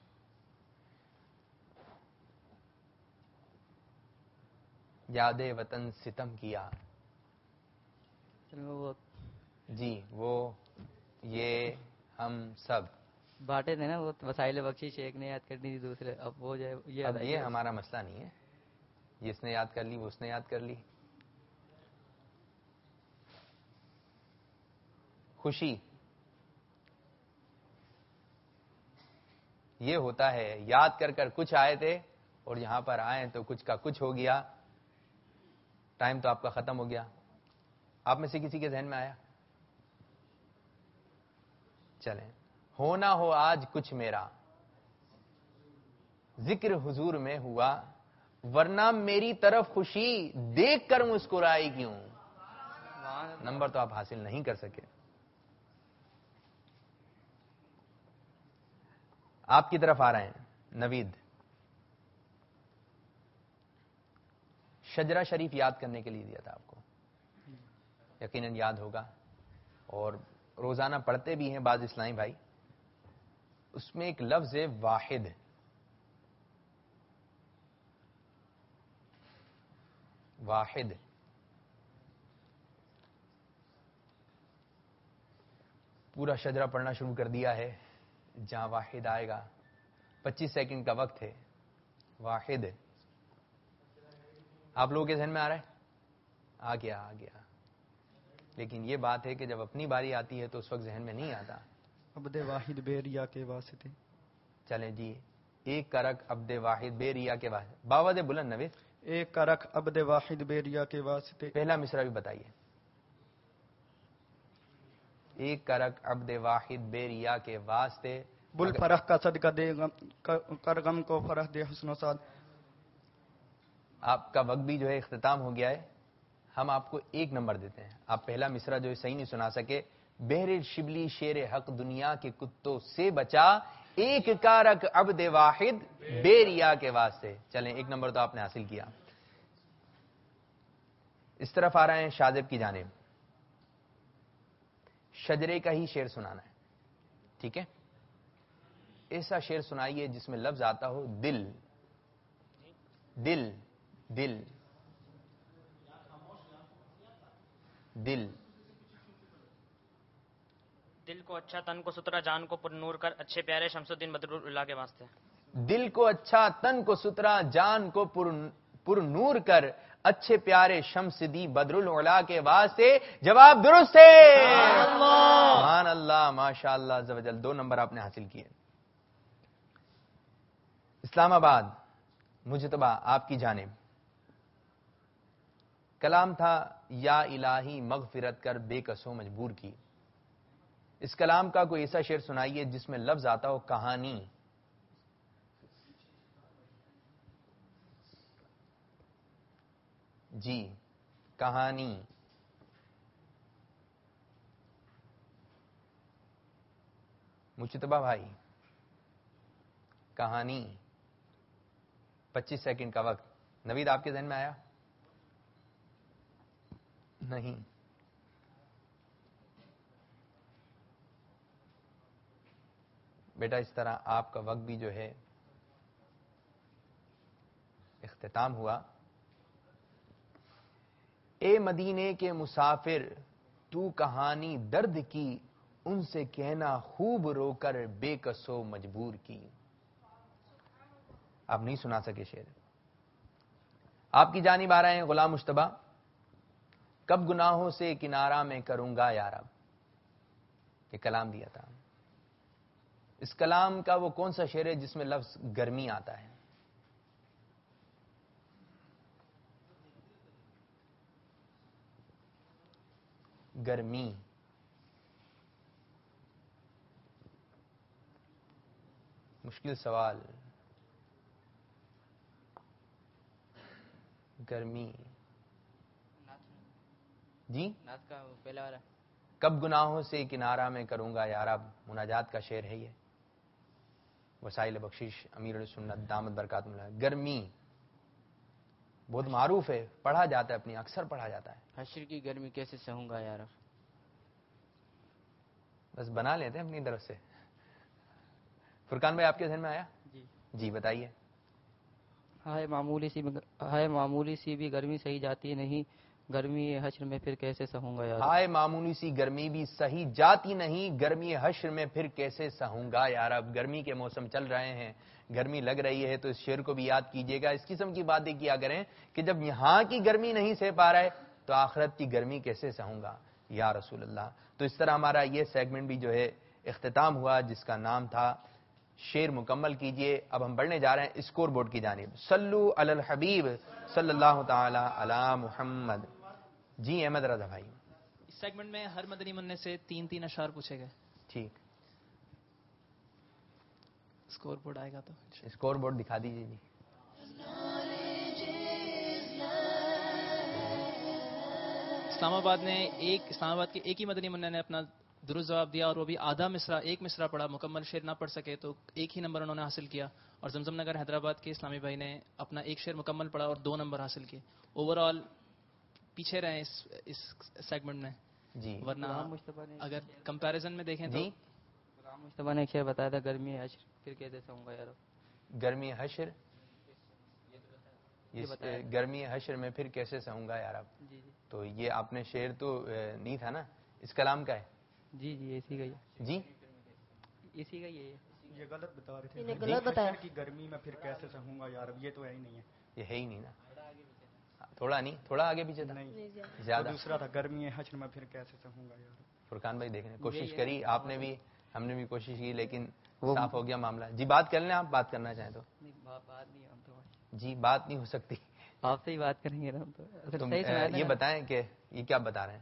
یاد وطن ستم کیا. جی وہ یہ ہم سب بانٹے تھے نا وہ وسائل بخشش, ایک نے یاد کرنی تھی دوسرے, اب وہ جو ہے اب یہ ہمارا مسئلہ نہیں ہے. جس نے یاد کر لی وہ اس نے یاد کر لی. خوشی یہ ہوتا ہے یاد کر کر کچھ آئے تھے اور یہاں پر آئے تو کچھ کا کچھ ہو گیا. ٹائم تو آپ کا ختم ہو گیا. آپ میں سے کسی کے ذہن میں آیا؟ چلیں. ہونا ہو آج کچھ میرا, ذکر حضور میں ہوا, ورنہ میری طرف خوشی دیکھ کر مسکرائی کیوں. نمبر تو آپ حاصل نہیں کر سکے. آپ کی طرف آ رہے ہیں نوید. شجرہ شریف یاد کرنے کے لیے دیا تھا آپ کو, یقیناً یاد ہوگا, اور روزانہ پڑھتے بھی ہیں بعض اسلامی بھائی. اس میں ایک لفظ ہے واحد. واحد پورا شجرہ پڑھنا شروع کر دیا ہے. جہاں واحد آئے گا پچیس سیکنڈ کا وقت ہے. واحد آپ لوگوں کے ذہن میں آ رہا ہے؟ آ گیا آ گیا. لیکن یہ بات ہے کہ جب اپنی باری آتی ہے تو اس وقت ذہن میں نہیں آتا. عبد واحد بے ریا کے واسطے. چلیں جی, ایک کرک عبد واحد بے ریا کے واسطے. باواد بلند نوید. ایک کرک عبد واحد بے ریا کے واسطے. پہلا مصرع بھی بتائیے. ایک کرک عبد واحد بے ریا کے واسطے. بل فرح کا صدقہ دے غم کر غم کو فرح دے حسن و سعد. آپ کا وقت بھی جو ہے اختتام ہو گیا ہے. ہم آپ کو ایک نمبر دیتے ہیں. آپ پہلا مصرع جو ہے صحیح نہیں سنا سکے. بہر شبلی شیر حق دنیا کے کتوں سے بچا ایک کارک عبد واحد بے ریا کے واسطے. چلیں ایک نمبر تو آپ نے حاصل کیا. اس طرف آ رہے ہیں شاذب کی جانب. شجرے کا ہی شعر سنانا ہے. ٹھیک ہے؟ ایسا شعر سنائیے جس میں لفظ آتا ہو دل دل دل دل. دل کو اچھا تن کو سترا جان کو پر نور کر اچھے پیارے شمس الدین بدراللہ کے واسطے. دل کو اچھا تن کو سترا جان کو پر پر نور کر اچھے پیارے شمس دی بدرالعلا کے واسطے. جواب درست ہے. سبحان اللہ ماشاء اللہ عز و جل. دو نمبر آپ نے حاصل کیے. اسلام آباد مجتبہ آپ کی جانب. کلام تھا یا الہی مغفرت کر بے کسوں مجبور کی. اس کلام کا کوئی ایسا شعر سنائیے جس میں لفظ آتا ہو کہانی. جی کہانی. مجتبہ بھائی کہانی. پچیس سیکنڈ کا وقت. نوید آپ کے ذہن میں آیا؟ نہیں. بیٹا اس طرح آپ کا وقت بھی جو ہے اختتام ہوا. اے مدینے کے مسافر تو کہانی درد کی ان سے کہنا خوب رو کر بے کسو مجبور کی. آپ نہیں سنا سکے شعر. آپ کی جانب آ رہے ہیں غلام مشتبہ. کب گناہوں سے کنارہ میں کروں گا یا رب. یہ کلام دیا تھا. اس کلام کا وہ کون سا شعر ہے جس میں لفظ گرمی آتا ہے؟ گرمی. مشکل سوال. گرمی. جی نعت کا پہلا والا. کب گناہوں سے کنارہ میں کروں گا یا رب. مناجات کا شعر ہے یہ. وسائل بخشش امیر السنت دامت برکات ملا. گرمی بہت معروف ہے, پڑھا جاتا ہے, اپنی اکثر پڑھا جاتا ہے. حشر کی گرمی کیسے سہوں گا یار. بس بنا لیتے ہیں اپنی طرف سے. فرقان بھائی آپ کے ذہن میں آیا؟ جی جی بتائیے. ہائے معمولی سی ہائے معمولی سی بھی گرمی سہی جاتی نہیں, گرمی حشر میں پھر کیسے سہوں گا یار. ہائے معمولی سی گرمی بھی سہی جاتی نہیں, گرمی حشر میں پھر کیسے سہوں گا یار. اب گرمی کے موسم چل رہے ہیں, گرمی لگ رہی ہے, تو اس شعر کو بھی یاد کیجئے گا. اس قسم کی باتیں کیا کریں کہ جب یہاں کی گرمی نہیں سہ پا رہا ہے تو آخرت کی گرمی کیسے سہوں گا یا رسول اللہ. تو اس طرح ہمارا یہ سیگمنٹ بھی جو ہے اختتام ہوا, جس کا نام تھا شعر مکمل کیجئے. اب ہم بڑھنے جا رہے ہیں اسکور بورڈ کی جانب. صلو علی الحبیب صلی اللہ تعالی علی محمد. جی احمد رضا بھائی. اس سیگمنٹ میں ہر مدنی منع سے تین تین اشعار پوچھے گئے. ٹھیک. اسکور بورڈ آئے گا تو اسکور بورڈ دکھا دیجیے. جی اسلام آباد نے ایک اسلام آباد کے ایک ہی مدنی منع نے اپنا درست جواب دیا, اور وہ بھی آدھا مصرع ایک مصرع پڑھا, مکمل شعر نہ پڑھ سکے تو ایک ہی نمبر انہوں نے حاصل کیا. اور زمزم نگر حیدرآباد کے اسلامی بھائی نے اپنا ایک شعر مکمل پڑھا اور دو نمبر حاصل کیے. اوور آل پیچھے رہے اس اس سیگمنٹ میں. جی ورنہ اگر کمپیریزن میں دیکھیں تو غلام مصطفیٰ نے ایک شعر بتایا تھا, گرمی حشر پھر کیسے سہوں گا یار. گرمی حشر گرمی حشر میں پھر کیسے سہوں گا یار. جی جی تو یہ آپ نے شعر تو نہیں تھا نا, اس کلام کا ہے. جی جی اسی کا ہی جی اسی کا ہی ہے. یہ غلط بتا رہے انہیں تھے. غلط بتایا. حشر کی گرمی میں پھر کیسے سہوں گا یار, یہ تو ہے ہی نہیں ہے. یہ ہے ہی نہیں نا. تھوڑا نہیں, تھوڑا آگے پیچھے تھا. نہیں زیادہ. دوسرا تھا گرمی حشر میں پھر کیسے سہوں گا یار. فرقان بھائی دیکھیں کوشش کری, آپ نے بھی ہم نے بھی کوشش کی, لیکن صاف ہو گیا معاملہ. جی بات کر لیں, آپ بات کرنا چاہیں تو. بات نہیں, ہم تو جی بات نہیں ہو سکتی. آپ سے ہی بات کریں گے نا. تم یہ بتائیں کہ یہ کیا بتا رہے ہیں.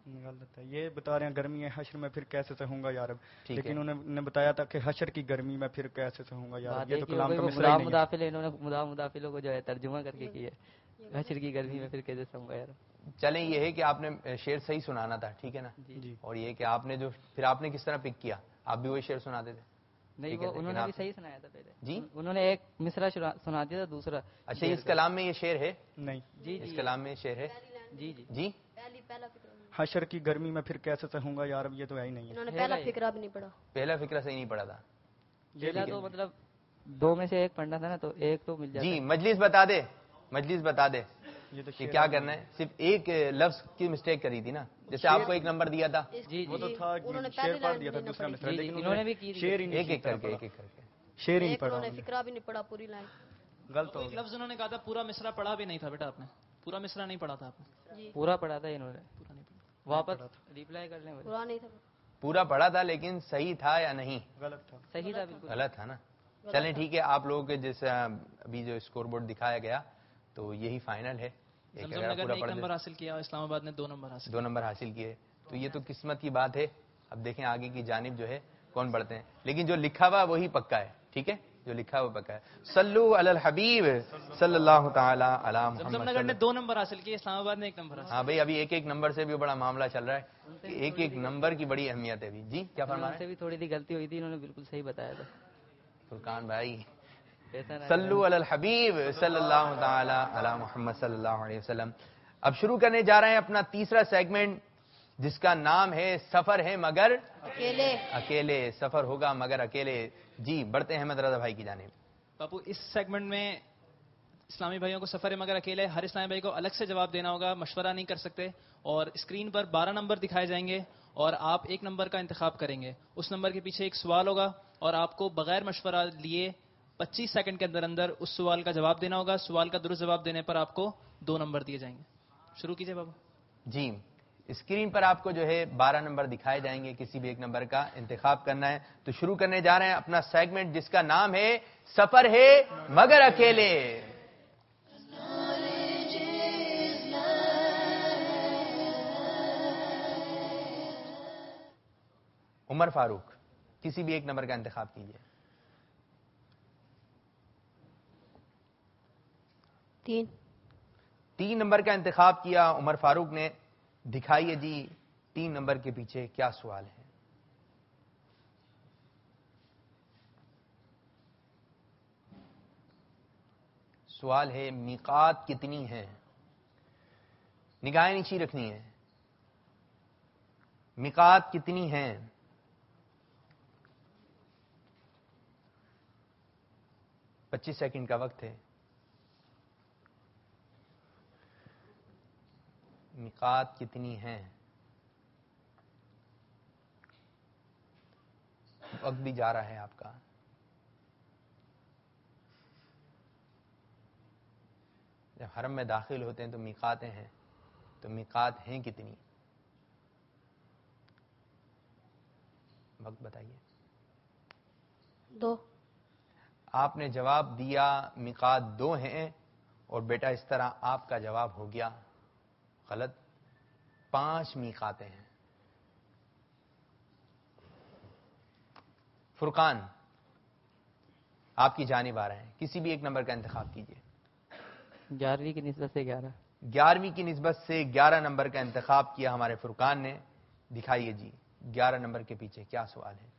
غلط ہے. یہ بتا رہے ہیں گرمی حشر میں پھر کیسے سہوں گا یا رب, ٹھیک لیکن ہے. انہوں نے بتایا تھا کہ حشر کی گرمی میں پھر کیسے سہوں گا یا رب. بات یہ یہ تو کہ ہو کلام گئی کا وہ مصرع ہی مداف نہیں ہے. مدافل ہے, انہوں نے مداف مدافلوں کو جو ہے ترجمہ کر کے کی ہے. حشر کی گرمی میں پھر کیسے سہوں گا یار. چلیں یہ ہے کہ آپ نے شعر صحیح سنانا تھا, ٹھیک ہے نا, جی. اور یہ کہ آپ نے جو پھر آپ نے کس طرح پک کیا, آپ بھی وہی شعر سناتے تھے. نہیں ٹھیک ہے, وہ انہوں لیکن نے بھی آپ- صحیح سنایا تھا پہلے. جی انہوں نے ایک مصرع شرا- سنا دیا تھا, دوسرا اچھا اس کلام میں یہ شعر ہے, نہیں. جی اس جی کلام میں شعر ہے. جی جی جی پہلی پہلا فکرہ حشر کی گرمی میں پھر کیسے سہوں گا یا رب, یہ تو ہے ہی نہیں ہے. انہوں نے ہے پہلا گا یہ. فکرہ بھی نہیں پڑھا. پہلا فکرہ صحیح نہیں پڑا تھا. پہلا تو مطلب دو میں سے ایک پڑھنا تھا نا, تو ایک تو مل جاتا. جی مجلس بتا دے, مجلس بتا دے یہ تو کہ شعر کیا نہیں کرنا ہے. صرف ایک لفظ کی مسٹیک کری تھی نا, جیسے آپ کو ایک نمبر دیا تھا. جی وہ تو جی تھا انہوں نے شعر پہلی پڑھ لائن دیا تھا بھی دوسرا نہیں مصرع, جی، لیکن انہوں نے بھی کی. شعر ہی نہیں ایک ایک ٹھیک کر کے طرح ایک ایک کر کے پڑھا. شعر ہی نہیں ایک پڑھا انہوں نے انہوں نے. فکرہ بھی نہیں پڑھا پوری لائن. غلط ہو ایک گیا. لفظ انہوں نے کہا تھا پورا مصرع پڑھا بھی نہیں تھا بیٹا, آپ نے پورا مصرع نہیں پڑھا تھا آپ نے. جی پورا پڑھا تھا انہوں نے, پورا نہیں پڑھا. واپس ریپلائی کر لیں. پورا نہیں تھا. پورا پڑا تھا لیکن صحیح تھا یا نہیں, غلط تھا. صحیح تھا بالکل. غلط تھا نا. چلیں ٹھیک ہے, آپ لوگوں کے جیسے ابھی جو اسکور بورڈ دکھایا گیا تو یہی فائنل ہے. ایک زمزم اگر آپ نگر پورا نے ایک پڑھ دیں- نمبر حاصل کیا, اسلام آباد نے دو نمبر حاصل دو نمبر حاصل کیے, تو یہ تو قسمت کی بات ہے. اب دیکھیں آگے کی جانب جو ہے کون بڑھتے ہیں, لیکن جو لکھا ہوا وہی پکا ہے. ٹھیک ہے, جو لکھا ہوا پکا ہے. صلو علی الحبیب صلی اللہ تعالی علی کیا. زمزم محمد. نگر نے دو نمبر حاصل کیے, اسلام آباد نے ایک نمبر حاصل ہاں بھائی, ابھی ایک ایک نمبر سے بھی بڑا معاملہ چل رہا ہے کہ ایک ایک نمبر کی بڑی اہمیت ہے. ابھی جی کیا فرما ان رہے سے ہیں بھی تھوڑی سی غلطی ہوئی تھی, انہوں نے بالکل صحیح بتایا تھا. فرقان بھائی؟ ایسا نہ صلو علی الحبیب صلی اللہ تعالی علی محمد صلی اللہ علیہ وسلم. اب شروع کرنے جا رہے ہیں اپنا تیسرا سیگمنٹ, جس کا نام ہے سفر ہے مگر اکیلے. اکیلے. سفر ہوگا مگر اکیلے. جی بڑھتے ہیں احمد رضا بھائی کی جانب. باپو اس سیگمنٹ میں اسلامی بھائیوں کو سفر ہے مگر اکیلے, ہر اسلامی بھائی کو الگ سے جواب دینا ہوگا, مشورہ نہیں کر سکتے. اور اسکرین پر بارہ نمبر دکھائے جائیں گے اور آپ ایک نمبر کا انتخاب کریں گے. اس نمبر کے پیچھے ایک سوال ہوگا اور آپ کو بغیر مشورہ لیے پچیس سیکنڈ کے اندر اندر اس سوال کا جواب دینا ہوگا. سوال کا درست جواب دینے پر آپ کو دو نمبر دیے جائیں گے. شروع کیجئے بابو. جی اسکرین پر آپ کو جو ہے بارہ نمبر دکھائے جائیں گے, کسی بھی ایک نمبر کا انتخاب کرنا ہے. تو شروع کرنے جا رہے ہیں اپنا سیگمنٹ جس کا نام ہے سفر ہے مگر اکیلے. عمر فاروق کسی بھی ایک نمبر کا انتخاب کیجیے. تین. تین نمبر کا انتخاب کیا عمر فاروق نے. دکھائیے جی تین نمبر کے پیچھے کیا سوال ہے. سوال ہے میقات کتنی ہے. نگاہیں نیچی رکھنی ہے. میقات کتنی ہے. پچیس سیکنڈ کا وقت ہے. میقات کتنی ہے. وقت بھی جا رہا ہے آپ کا. جب حرم میں داخل ہوتے ہیں تو میقاتیں ہیں, تو میقات ہیں کتنی. وقت بتائیے. دو. آپ نے جواب دیا میقات دو ہیں, اور بیٹا اس طرح آپ کا جواب ہو گیا غلط. پانچ میقاتیں ہیں. فرقان آپ کی جانب آ رہے ہیں, کسی بھی ایک نمبر کا انتخاب کیجیے. گیارہویں کی نسبت سے گیارہ. گیارہویں کی نسبت سے گیارہ نمبر کا انتخاب کیا ہمارے فرقان نے. دکھائیے جی گیارہ نمبر کے پیچھے کیا سوال ہے.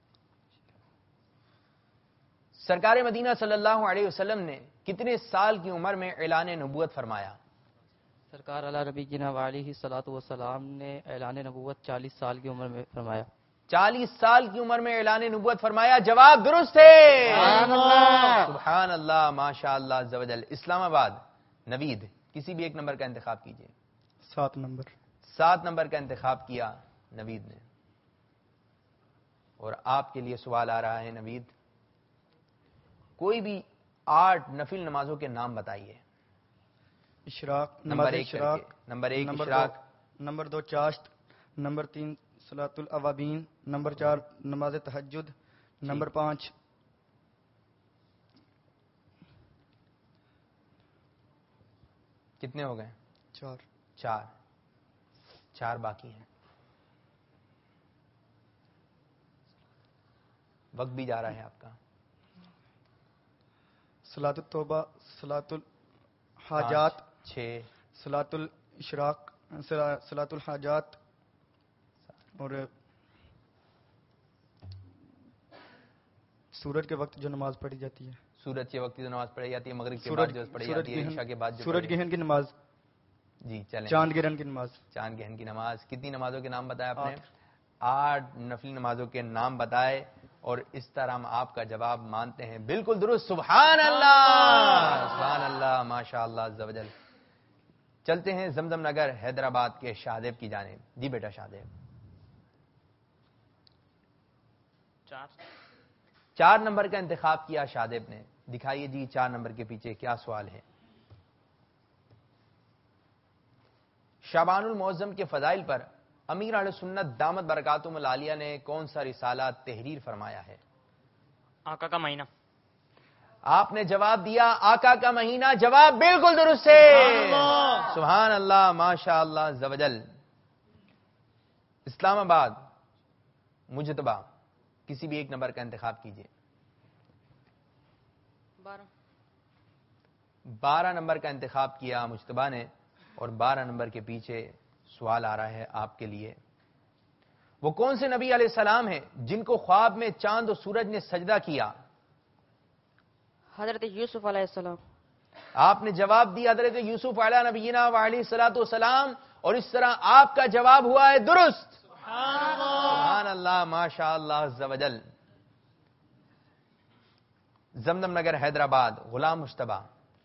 سرکار مدینہ صلی اللہ علیہ وسلم نے کتنے سال کی عمر میں اعلان نبوت فرمایا. سرکار علی نبی جناب علیہ الصلوۃ والسلام نے اعلان نبوت چالیس سال کی عمر میں فرمایا. چالیس سال کی عمر میں اعلان نبوت فرمایا. جواب درست ہے. سبحان اللہ. سبحان اللہ, ماشاء اللہ عز و جل. اسلام آباد نوید کسی بھی ایک نمبر کا انتخاب کیجیے. سات نمبر. سات نمبر کا انتخاب کیا نوید نے. اور آپ کے لیے سوال آ رہا ہے نوید, کوئی بھی آٹھ نفل نمازوں کے نام بتائیے. اشراق نمبر نماز ایک کر اشراق. کے. نمبر ایک نمبر اشراق. دو نمبر دو چاشت. نمبر تین صلاۃ الاوابین. نمبر چار نماز تہجد. نمبر پانچ کتنے ہو گئے؟ چار. چار. چار باقی ہیں. وقت بھی جا رہا ہے آپ کا. صلاۃ التوبہ، صلاۃ الحاجات، چھ، صلاۃ الاشراق، صلاۃ الحاجات اور سورج کے وقت جو نماز پڑھی جاتی ہے. سورج کے وقت جو نماز پڑھی جاتی ہے، مغرب کے بعد سورج جو پڑھی سورج جاتی ہے، عشاء کے بعد جو سورج پڑھی- گرہن کی نماز، جی چلیں. چاند گرہن کی نماز. چاند گہن کی نماز. کتنی نمازوں کے نام بتایا آپ نے؟ آٹھ. آٹھ نفلی نمازوں کے نام بتائے، اور اس طرح ہم آپ کا جواب مانتے ہیں بالکل درست. سبحان اللہ، سبحان اللہ، ماشاء اللہ عز و جل. چلتے ہیں زمزم نگر حیدرآباد کے شہدیب کی جانب. جی بیٹا شہدیب. چار چار نمبر کا انتخاب کیا شہدیب نے. دکھائیے جی چار نمبر کے پیچھے کیا سوال ہے. شعبان المعظم کے فضائل پر امیر اہل سنت دامت برکاتہم العالیہ نے کون سا رسالہ تحریر فرمایا ہے؟ آقا کا مہینہ. آپ نے جواب دیا آقا کا مہینہ. جواب بالکل درست ہے. سبحان اللہ، ماشاء اللہ عز و جل. اسلام آباد مجتبہ، کسی بھی ایک نمبر کا انتخاب کیجیے. بارہ. بارہ نمبر کا انتخاب کیا مجتبہ نے، اور بارہ نمبر کے پیچھے سوال آ رہا ہے آپ کے لیے. وہ کون سے نبی علیہ السلام ہیں جن کو خواب میں چاند و سورج نے سجدہ کیا؟ حضرت یوسف علیہ السلام. آپ نے جواب دیا حضرت یوسف علیہ نبینا وعلیہ الصلوۃ والسلام، اور اس طرح آپ کا جواب ہوا ہے درست. سبحان اللہ، ماشاء اللہ عز و جل. زمزم نگر حیدرآباد غلام مشتبہ.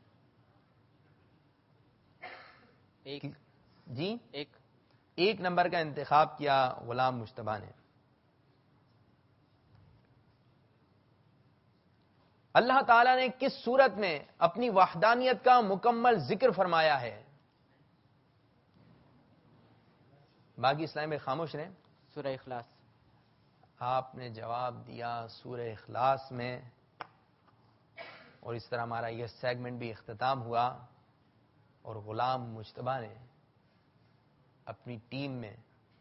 ایک جی ایک ایک نمبر کا انتخاب کیا غلام مشتبہ نے. اللہ تعالیٰ نے کس صورت میں اپنی وحدانیت کا مکمل ذکر فرمایا ہے؟ باقی اسلام میں خاموش رہیں. سورہ اخلاص. آپ نے جواب دیا سورہ اخلاص میں، اور اس طرح ہمارا یہ سیگمنٹ بھی اختتام ہوا، اور غلام مجتبہ نے اپنی ٹیم میں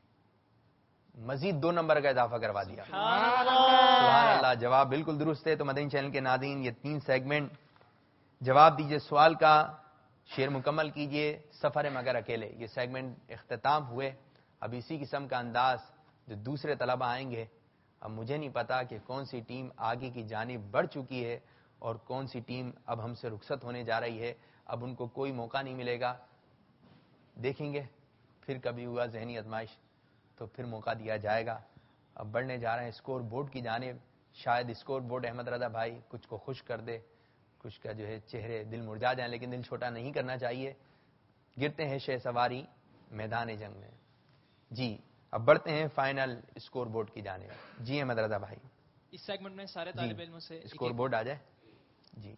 مزید دو نمبر کا اضافہ کروا دیا. سبحان اللہ، جواب بالکل درست ہے. تو مدنی چینل کے ناظرین، یہ تین سیگمنٹ جواب دیجئے سوال کا، شعر مکمل کیجئے، سفر مگر اکیلے. یہ سیگمنٹ اختتام ہوئے. اب اسی قسم کا انداز جو دوسرے طلبہ آئیں گے. اب مجھے نہیں پتا کہ کون سی ٹیم آگے کی جانب بڑھ چکی ہے اور کون سی ٹیم اب ہم سے رخصت ہونے جا رہی ہے. اب ان کو کوئی موقع نہیں ملے گا. دیکھیں گے پھر کبھی ہوا ذہنی آزمائش تو پھر موقع دیا جائے گا. اب بڑھنے جا رہے ہیں اسکور بورڈ کی جانب. شاید اسکور بورڈ احمد رضا بھائی کچھ کو خوش کر دے، کچھ کا جو ہے چہرے دل مرجا جائیں، لیکن دل چھوٹا نہیں کرنا چاہیے. گرتے ہیں شہ سواری میدان جنگ میں. جی اب بڑھتے ہیں فائنل اسکور بورڈ کی جانب. جی احمد رضا بھائی. اس سیگمنٹ میں سارے طالب علموں سے اسکور بورڈ آ جائے. جی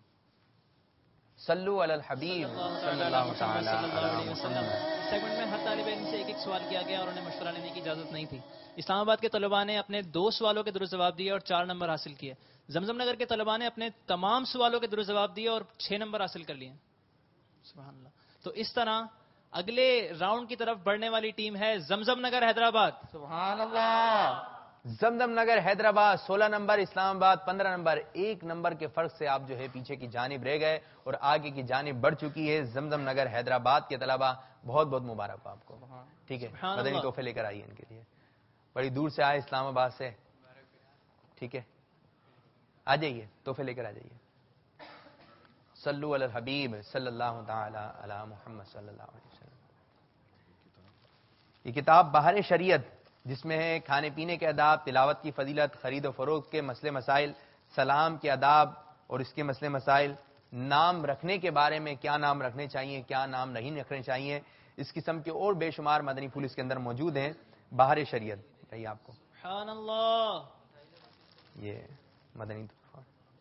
صلو علی الحبیب صلی اللہ تعالی علیہ وسلم. سیگمنٹ میں ہر طالب علم سے ایک ایک سوال کیا گیا اور انہیں مشورہ لینے کی اجازت نہیں تھی. اسلام آباد کے طلباء نے اپنے دو سوالوں کے درست جواب دیے اور چار نمبر حاصل کیے. زمزم نگر کے طلباء نے اپنے تمام سوالوں کے درست جواب دیے اور چھ نمبر حاصل کر لیے. سبحان اللہ. تو اس طرح اگلے راؤنڈ کی طرف بڑھنے والی ٹیم ہے زمزم نگر حیدرآباد. سبحان اللہ. زمزم نگر حیدرآباد سولہ نمبر، اسلام آباد پندرہ نمبر. ایک نمبر کے فرق سے آپ جو ہے پیچھے کی جانب رہ گئے اور آگے کی جانب بڑھ چکی ہے زمزم نگر حیدرآباد کے طلباء. بہت بہت مبارک ہو آپ کو. ٹھیک ہے، مدنی تحفے لے کر آئیے ان کے لیے. بڑی دور سے آئے اسلام آباد سے. ٹھیک ہے، آ جائیے تحفے لے کر آ جائیے. صلو علی الحبیب صلی اللہ تعالی علی محمد صلی اللہ علیہ وسلم. یہ کتاب بہار شریعت، جس میں ہے کھانے پینے کے آداب، تلاوت کی فضیلت، خرید و فروخت کے مسئلے مسائل، سلام کے آداب اور اس کے مسئلے مسائل، نام رکھنے کے بارے میں کیا نام رکھنے چاہیے، کیا نام نہیں رکھنے چاہیے، اس قسم کے اور بے شمار مدنی پھول اس کے اندر موجود ہیں. بہار شریعت بتائیے آپ کو. سبحان اللہ. یہ مدنی تحفہ.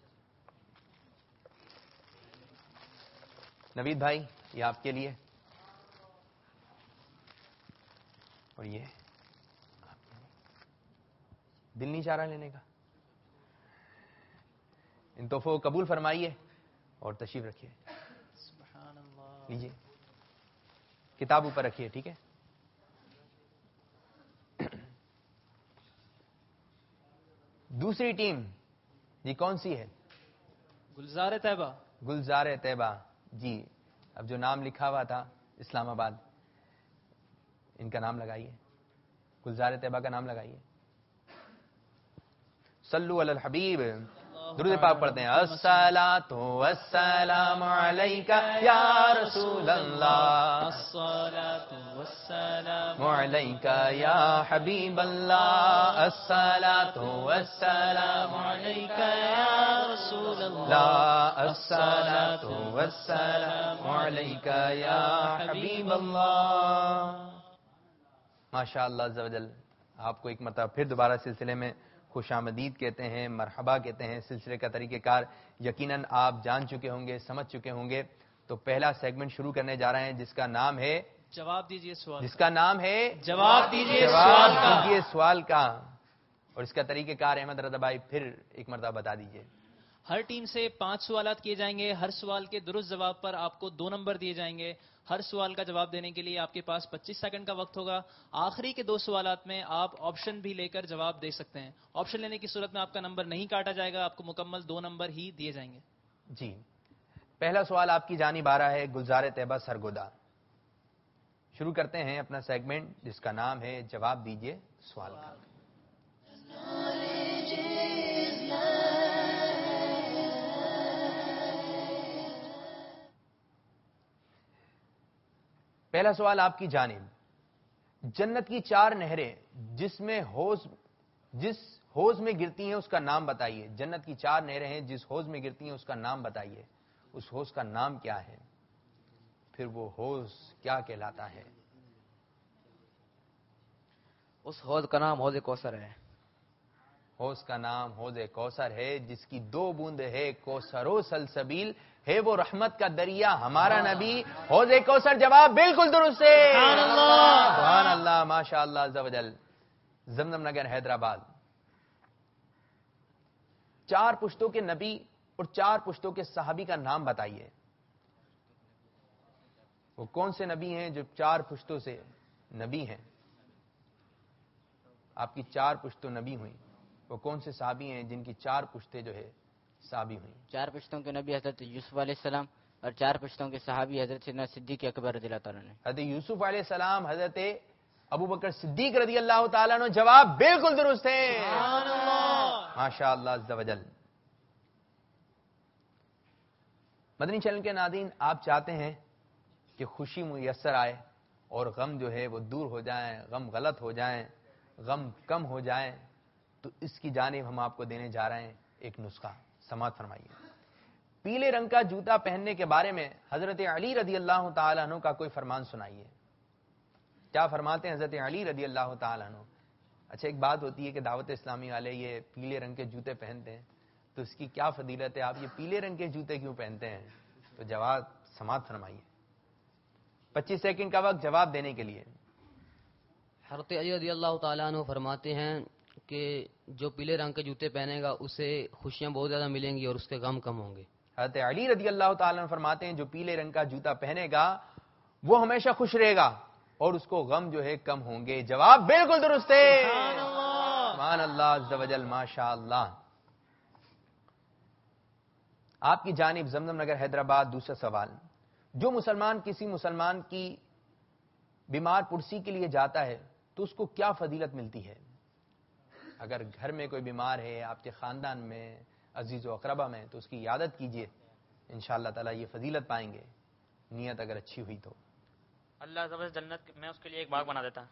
نوید بھائی یہ آپ کے لیے، اور یہ دل نہیں چاہ رہا لینے کا. ان تحفوں کو قبول فرمائیے اور تشریف رکھیے. سبحان اللہ. لیجیے کتاب اوپر رکھیے. ٹھیک ہے، دوسری ٹیم جی کون سی ہے؟ گلزار طیبہ. گلزار طیبہ جی. اب جو نام لکھا ہوا تھا اسلام آباد، ان کا نام لگائیے. گلزار طیبہ کا نام لگائیے. صلو علی الحبیب. درود پاک پڑھتے ہیں. الصلاۃ والسلام علیکہ یا رسول اللہ، الصلاۃ والسلام علیکہ یا حبیب اللہ، الصلاۃ والسلام علیکہ یا رسول اللہ، الصلاۃ والسلام علیکہ یا حبیب اللہ. ماشاء اللہ عز و جل. آپ کو ایک مرتبہ پھر دوبارہ سلسلے میں خوش آمدید کہتے ہیں، مرحبا کہتے ہیں. سلسلے کا طریقہ کار یقیناً آپ جان چکے ہوں گے، سمجھ چکے ہوں گے. تو پہلا سیگمنٹ شروع کرنے جا رہے ہیں جس کا نام ہے جواب دیجئے سوال جس کا نام ہے جواب دیجئے جواب سوال کا. دیجئے سوال کا. اور اس کا طریقہ کار احمد رضا بھائی پھر ایک مرتبہ بتا دیجئے. ہر ٹیم سے پانچ سوالات کیے جائیں گے. ہر سوال کے درست جواب پر آپ کو دو نمبر دیے جائیں گے. ہر سوال کا جواب دینے کے لیے آپ کے پاس پچیس سیکنڈ کا وقت ہوگا. آخری کے دو سوالات میں آپ آپشن بھی لے کر جواب دے سکتے ہیں. آپشن لینے کی صورت میں آپ کا نمبر نہیں کاٹا جائے گا، آپ کو مکمل دو نمبر ہی دیے جائیں گے. جی پہلا سوال آپ کی جانب آ رہا ہے گلزار طیبہ سرگودا. شروع کرتے ہیں اپنا سیگمنٹ جس کا نام ہے جواب دیجئے سوال کا. پہلا سوال آپ کی جانب. جنت کی چار نہریں جس میں حوض جس حوض میں گرتی ہیں اس کا نام بتائیے. جنت کی چار نہریں ہیں جس حوض میں گرتی ہیں اس کا نام بتائیے. اس حوض کا نام کیا ہے؟ پھر وہ حوض کیا کہلاتا ہے؟ اس حوض کا نام حوض کوثر ہے. حوض کا نام حوض کوثر ہے جس کی دو بوند ہے کوثر و سلسبیل ہے وہ رحمت کا دریا ہمارا نبی حوض کوثر. جواب بالکل درست ہے. سبحان اللہ سبحان اللہ ماشاء اللہ عز و جل. زمزم نگر حیدرآباد. چار پشتوں کے نبی اور چار پشتوں کے صحابی کا نام بتائیے. وہ کون سے نبی ہیں جو چار پشتوں سے نبی ہیں؟ آپ کی چار پشتوں نبی ہوئیں. وہ کون سے صحابی ہیں جن کی چار پشتیں جو ہے صحابی ہوئیں؟ چار پشتوں کے نبی حضرت یوسف علیہ السلام اور چار پشتوں کے صحابی حضرت سیدنا صدیق اکبر رضی اللہ تعالیٰ نے. حضرت یوسف علیہ السلام، حضرت ابو بکر صدیق رضی اللہ تعالیٰ عنہ. جواب بالکل درست ہے. ماشاء اللہ عز و جل. مدنی چینل کے ناظرین، آپ چاہتے ہیں کہ خوشی میسر آئے اور غم جو ہے وہ دور ہو جائیں، غم غلط ہو جائیں، غم کم ہو جائیں، تو اس کی جانب ہم آپ کو دینے جا رہے ہیں ایک نسخہ. سماعت فرمائیے. پیلے رنگ کا جوتا پہننے کے بارے میں حضرت علی رضی اللہ تعالیٰ عنہ کا کوئی فرمان سنائیے. کیا فرماتے ہیں حضرت علی رضی اللہ تعالیٰ عنہ؟ اچھا ایک بات ہوتی ہے کہ دعوت اسلامی والے یہ پیلے رنگ کے جوتے پہنتے ہیں، تو اس کی کیا فضیلت ہے؟ آپ یہ پیلے رنگ کے جوتے کیوں پہنتے ہیں؟ تو جواب سماعت فرمائیے. پچیس سیکنڈ کا وقت جواب دینے کے لیے. حضرت علی رضی اللہ تعالیٰ عنہ فرماتے ہیں کہ جو پیلے رنگ کے جوتے پہنے گا اسے خوشیاں بہت زیادہ ملیں گی اور اس کے غم کم ہوں گے. حضرت علی رضی اللہ تعالیٰ عنہ فرماتے ہیں جو پیلے رنگ کا جوتا پہنے گا وہ ہمیشہ خوش رہے گا اور اس کو غم جو ہے کم ہوں گے. جواب بالکل درست ہے. سبحان اللہ عز و جل. ماشاء اللہ. آپ کی جانب زمزم نگر حیدرآباد دوسرا سوال. جو مسلمان کسی مسلمان کی بیمار پرسی کے لیے جاتا ہے تو اس کو کیا فضیلت ملتی ہے؟ اگر گھر میں کوئی بیمار ہے آپ کے خاندان میں عزیز و اقربا میں تو اس کی عیادت کیجئے، انشاءاللہ تعالی یہ فضیلت پائیں گے نیت اگر اچھی ہوئی تو. اللہ عز و جل جنت میں اس کے لیے ایک باغ بنا دیتا ہے.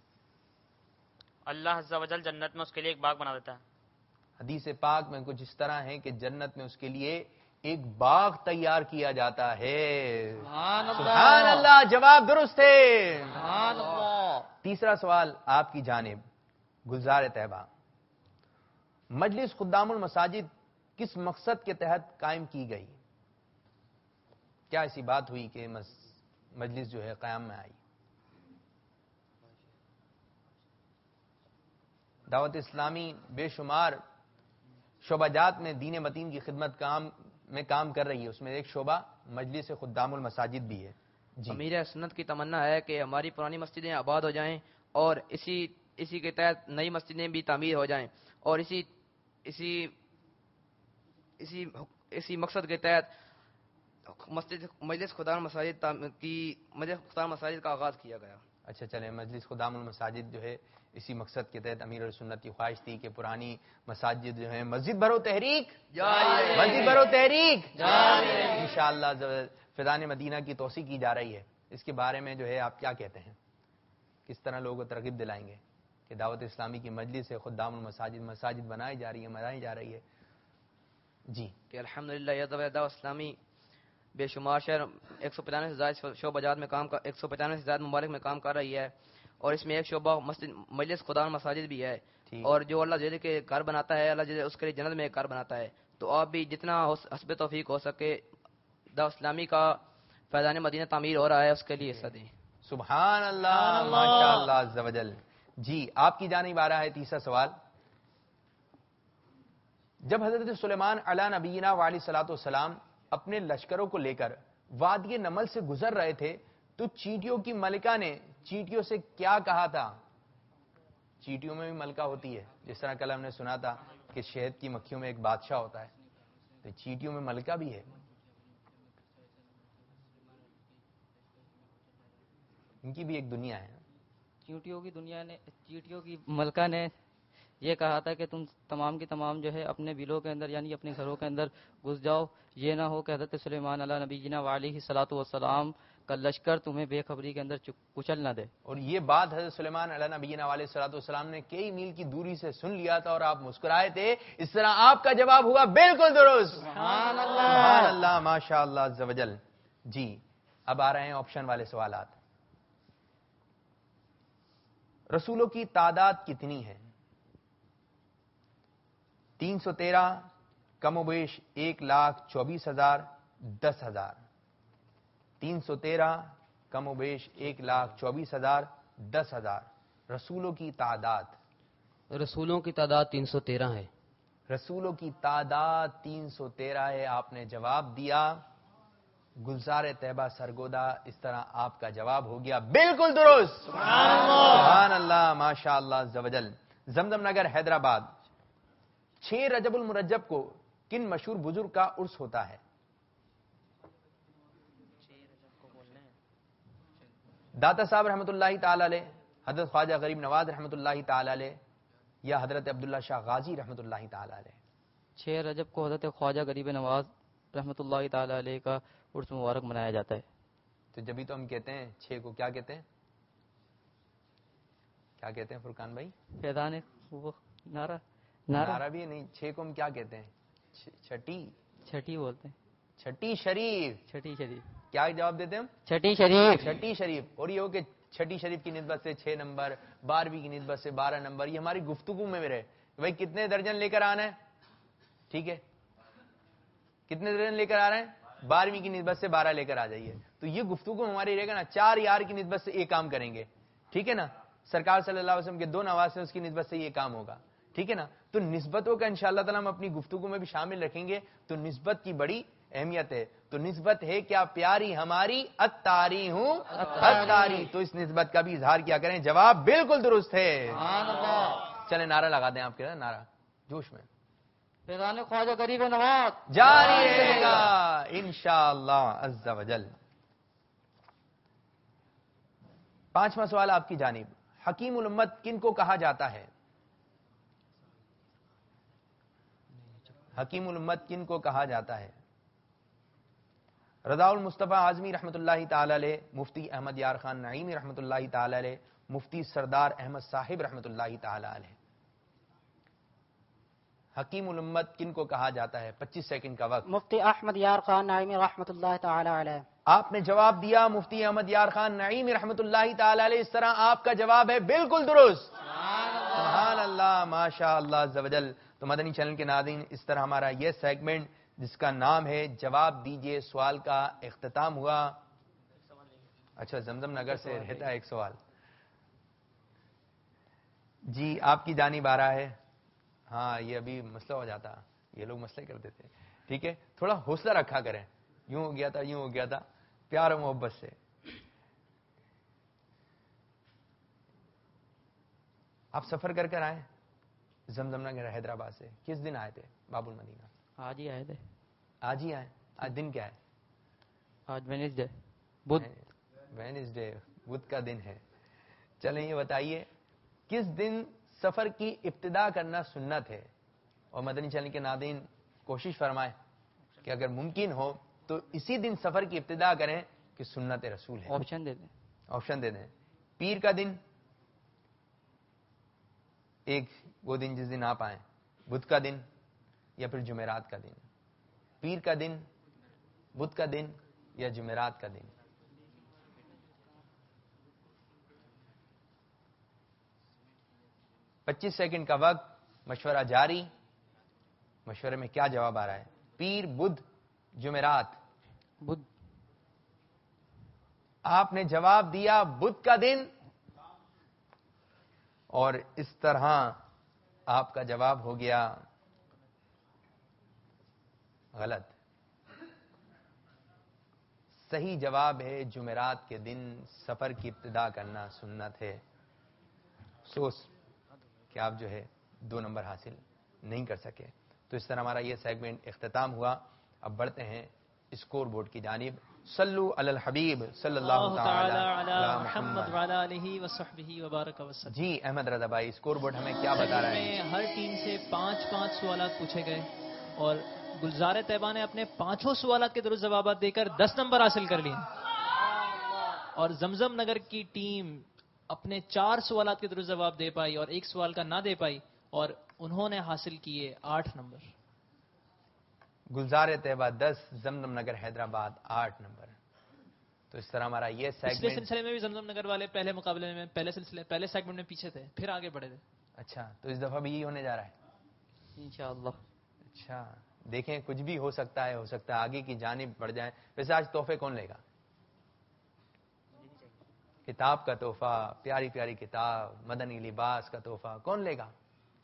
اللہ عز و جل جنت میں اس کے لیے ایک باغ بنا دیتا ہے. حدیث پاک میں کچھ اس طرح ہے کہ جنت میں اس کے لیے ایک باغ تیار کیا جاتا ہے. سبحان اللہ. جواب درست ہے. سبحان اللہ. تیسرا سوال آپ کی جانب گلزار طیبہ. مجلس خدام المساجد کس مقصد کے تحت قائم کی گئی؟ کیا ایسی بات ہوئی کہ مجلس جو ہے قیام میں آئی؟ دعوت اسلامی بے شمار شعبہ جات میں دین متین کی خدمت کام میں کام کر رہی ہے، اس میں ایک شعبہ مجلس خدام المساجد بھی ہے. جی. امیر سنت کی تمنا ہے کہ ہماری پرانی مسجدیں آباد ہو جائیں اور اسی اسی کے تحت نئی مسجدیں بھی تعمیر ہو جائیں اور اسی اسی اسی اسی مقصد کے تحت مسجد مجلس خدا مساجد کی مجلس خدا مساجد کا آغاز کیا گیا. اچھا چلیں، مجلس خدام المساجد جو ہے اسی مقصد کے تحت امیر السنت کی خواہش تھی کہ پرانی مساجد جو ہیں مسجد بھرو تحریک جاری، مسجد بھرو تحریک جاری، انشاءاللہ فیضان مدینہ کی توسیع کی جا رہی ہے. اس کے بارے میں جو ہے آپ کیا کہتے ہیں؟ کس طرح لوگوں کو ترغیب دلائیں گے کہ دعوت اسلامی کی مجلس ہے، خدام المساجد مساجد بنائی جا رہی ہے، بنائی جا رہی ہے؟ جی کہ الحمدللہ یہ دعوت اسلامی بے شمار شہر ایک سو پچانوے سے زائد شعبہ جات میں کام کر ایک سو پچانوے سے زائد ممالک میں کام کر رہی ہے، اور اس میں ایک شعبہ مسجد مجلس خدا مساجد بھی ہے. اور جو اللہ جل کے گھر بناتا ہے، اللہ جل اس کے لیے جنت میں ایک گھر بناتا ہے. تو آپ بھی جتنا حسب توفیق ہو سکے دعوت اسلامی کا فیضان مدینہ تعمیر ہو رہا ہے، اس کے لیے حصہ دیں. سبحان اللہ، ماشاءاللہ عز و جل. جی آپ کی جانب آ رہا ہے تیسرا سوال. جب حضرت سلیمان علیہ نبینا علیہ الصلوۃ والسلام اپنے لشکروں کو لے کر وادی نمل سے گزر رہے تھے تو چیٹیوں کی ملکہ نے چیٹیوں سے کیا کہا تھا؟ چیٹیوں میں بھی ملکہ ہوتی ہے، جس طرح کل ہم نے سنا تھا کہ شہد کی مکھیوں میں ایک بادشاہ ہوتا ہے، تو چیٹیوں میں ملکہ بھی ہے. ان کی بھی ایک دنیا ہے. چیٹیوں کی دنیا نے چیٹیوں کی ملکہ نے یہ کہا تھا کہ تم تمام کی تمام جو ہے اپنے بلوں کے اندر یعنی اپنے گھروں کے اندر گھس جاؤ، یہ نہ ہو کہ حضرت سلیمان علیہ نبی جنا علیہ صلاۃ والسلام کا لشکر تمہیں بے خبری کے اندر کچل نہ دے. اور یہ بات حضرت سلیمان علیہ نبی علیہ صلاۃ والسلام نے کئی میل کی دوری سے سن لیا تھا اور آپ مسکرائے تھے. اس طرح آپ کا جواب ہوا بالکل درست. سبحان اللہ، سبحان اللہ، ماشاء اللہ عز و جل. جی اب آ رہے ہیں آپشن والے سوالات. رسولوں کی تعداد کتنی ہے؟ تین سو تیرہ، کم و بیش ایک لاکھ چوبیس ہزار، دس ہزار. تین سو تیرہ، کم و بیش ایک لاکھ چوبیس ہزار، دس ہزار. رسولوں کی تعداد رسولوں کی تعداد تین سو تیرہ ہے. رسولوں کی تعداد تین سو تیرہ ہے. آپ نے جواب دیا. گلزار طیبہ سرگودا، اس طرح آپ کا جواب ہو گیا بالکل درست. سبحان اللہ، ماشاء اللہ عز و جل. زمزم نگر حیدرآباد. چھ رجب المرجب کو کن مشہور بزرگ کا عرس ہوتا ہے؟ داتا صاحب رحمۃ اللہ تعالی علیہ، حضرت خواجہ غریب نواز رحمۃ اللہ تعالی علیہ، یا حضرت عبداللہ شاہ غازی رحمۃ اللہ تعالی علیہ؟ چھ رجب کو حضرت خواجہ غریب نواز رحمۃ اللہ تعالی علیہ کا عرس مبارک منایا جاتا ہے. تو جبھی تو ہم کہتے ہیں چھ کو کیا کہتے ہیں؟ کیا کہتے ہیں فرقان بھائی؟ فیضان وہ نعرہ نعرہ بھی نہیں. چھ کو ہم کیا کہتے ہیں؟ چھٹی چھٹی بولتے ہیں. چھٹی شریف. چھٹی شریف. کیا جواب دیتے ہیں ہم؟ چھٹی شریف. چھٹی شریف. اور یہ ہو کہ چھٹی شریف کی نسبت سے چھ نمبر، بارہویں کی نسبت سے بارہ نمبر. یہ ہماری گفتگو میں میرے بھائی کتنے درجن لے کر آنا ہے؟ ٹھیک ہے، کتنے درجن لے کر آ رہے ہیں؟ بارہویں کی نسبت سے بارہ لے کر آ جائیے. تو یہ گفتگو ہماری رہے گا نا، چار یار کی نسبت سے ایک کام کریں گے. ٹھیک ہے نا، سرکار صلی اللہ علیہ وسلم کے دو نواز ہیں، اس کی نسبت سے یہ کام ہوگا. ٹھیک ہے نا. تو نسبتوں کا انشاءاللہ تعالی ہم اپنی گفتگو میں بھی شامل رکھیں گے. تو نسبت کی بڑی اہمیت ہے. تو نسبت ہے کیا پیاری ہماری، اتاری ہوں اتاری. تو اس نسبت کا بھی اظہار کیا کریں. جواب بالکل درست ہے. چلیں نعرہ لگا دیں آپ کے نعرہ جوش میں. فیضان خواجہ غریب نواز جاری رہے گا انشاءاللہ عز و جل. پانچواں سوال آپ کی جانب. حکیم الامت کن کو کہا جاتا ہے؟ حکیم الامت کن کو کہا جاتا ہے؟ رضا المصطفیٰ اعظمی رحمۃ اللہ تعالی علیہ، مفتی احمد یار خان نعیمی رحمۃ اللہ تعالی علیہ، مفتی سردار احمد صاحب رحمۃ اللہ تعالی علیہ. حکیم الامت کن کو کہا جاتا ہے؟ پچیس سیکنڈ کا وقت. مفتی احمد یار خان نعیمی رحمۃ اللہ تعالی علیہ. آپ نے جواب دیا مفتی احمد یار خان نعیمی رحمۃ اللہ تعالی علیہ. اس طرح آپ کا جواب ہے بالکل درست. سبحان اللہ، ماشاء اللہ عز و جل. تو مدنی چینل کے ناظرین، اس طرح ہمارا یہ سیگمنٹ جس کا نام ہے جواب دیجئے سوال کا اختتام ہوا. اچھا زمزم نگر سے رہتا ہے ایک سوال. جی آپ کی جانب آ رہا ہے. ہاں یہ ابھی مسئلہ ہو جاتا، یہ لوگ مسئلے کرتے تھے. ٹھیک ہے، تھوڑا حوصلہ رکھا کریں. یوں ہو گیا تھا، یوں ہو گیا تھا، پیار و محبت سے. آپ سفر کر کر آئے زمزم نگر حیدرآباد سے کس دن آئے تھے باب المدینہ؟ آج ہی آئے تھے. آج ہی آئے. آج دن کیا ہے؟ آج وینسڈے بدھ. وینسڈے بدھ کا دن ہے. چلیں یہ بتائیے کس دن سفر کی ابتدا کرنا سنت ہے؟ اور مدنی چینل کے ناظرین کوشش فرمائیں کہ اگر ممکن ہو تو اسی دن سفر کی ابتدا کریں کہ سنت رسول ہے. آپشن دے دیں. آپشن دے دیں. پیر کا دن ایک وہ دن جس دن آپ آئیں، بدھ کا دن یا پھر جمعرات کا دن. پیر کا دن، بدھ کا دن یا جمعرات کا دن. پچیس سیکنڈ کا وقت، مشورہ جاری. مشورے میں کیا جواب آ رہا ہے؟ پیر، بدھ، جمعرات؟ بدھ. آپ نے جواب دیا بدھ کا دن، اور اس طرح آپ کا جواب ہو گیا غلط. صحیح جواب ہے جمعرات کے دن سفر کی ابتدا کرنا سنت ہے. افسوس کہ آپ جو ہے دو نمبر حاصل نہیں کر سکے. تو اس طرح ہمارا یہ سیگمنٹ اختتام ہوا. اب بڑھتے ہیں اسکور بورڈ کی جانب. صلو علی الحبیب صلی اللہ تعالی علی محمد وعلی آلہ وصحبہ وبارک وسلم. جی احمد رضا بھائی، اسکور بورڈ ہمیں کیا بتا رہا ہے؟ ہر ٹیم سے پانچ پانچ سوالات پوچھے گئے اور گلزار طیبہ نے اپنے پانچوں سوالات کے درست جوابات دے کر دس نمبر حاصل کر لیے، اور زمزم نگر کی ٹیم اپنے چار سوالات کے درست جواب دے پائی اور ایک سوال کا نہ دے پائی، اور انہوں نے حاصل کیے آٹھ نمبر. گلزار طیبہ دس، زمزم نگر حیدرآباد آٹھ نمبر. تو اس طرح ہمارا یہ پچھلے سیگمنٹ. سلسلے میں بھی زمزم نگر والے پہلے مقابلے میں پہلے سلسلے پہلے سیگمنٹ میں پیچھے تھے، پھر آگے بڑھے تھے. اچھا، تو اس دفعہ بھی یہی ہونے جا رہا ہے انشاءاللہ. اچھا دیکھیں، کچھ بھی ہو سکتا ہے، ہو سکتا ہے آگے کی جانب بڑھ جائیں. ویسے آج تحفے کون لے گا؟ کتاب کا تحفہ، پیاری پیاری کتاب، مدنی لباس کا تحفہ کون لے گا؟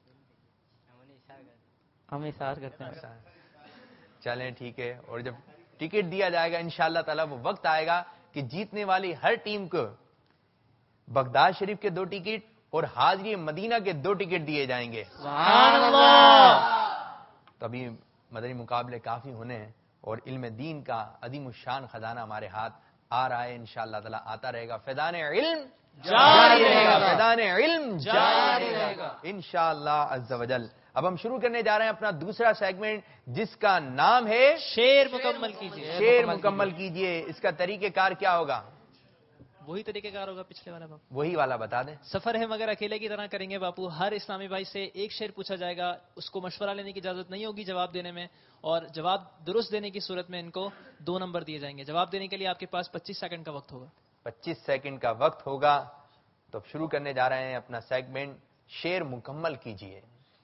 ہم اشار کرتے ہیں. چلیں ٹھیک ہے. اور جب ٹکٹ دیا جائے گا انشاءاللہ تعالی وہ وقت آئے گا کہ جیتنے والی ہر ٹیم کو بغداد شریف کے دو ٹکٹ اور حاضری مدینہ کے دو ٹکٹ دیے جائیں گے. سبحان اللہ. تبھی مدنی مقابلے کافی ہونے ہیں اور علم دین کا عظیم الشان خزانہ ہمارے ہاتھ آ رہا ہے. انشاءاللہ تعالی آتا رہے گا. فیضان علم جاری رہے گا. فیضان علم جاری رہے گا انشاءاللہ عز و جل. اب ہم شروع کرنے جا رہے ہیں اپنا دوسرا سیگمنٹ جس کا نام ہے شعر مکمل کیجیے. شعر مکمل کیجیے. اس کا طریقہ کار کیا ہوگا؟ وہی طریقہ کار ہوگا پچھلے والا باپو. وہی والا بتا دیں. سفر ہے مگر اکیلے کی طرح کریں گے باپو. ہر اسلامی بھائی سے ایک شعر پوچھا جائے گا، اس کو مشورہ لینے کی اجازت نہیں ہوگی جواب دینے میں، اور جواب درست دینے کی صورت میں ان کو دو نمبر دیے جائیں گے. جواب دینے کے لیے آپ کے پاس پچیس سیکنڈ کا وقت ہوگا. پچیس سیکنڈ کا وقت ہوگا. تو اب شروع کرنے جا رہے ہیں اپنا سیگمنٹ شعر مکمل کیجیے.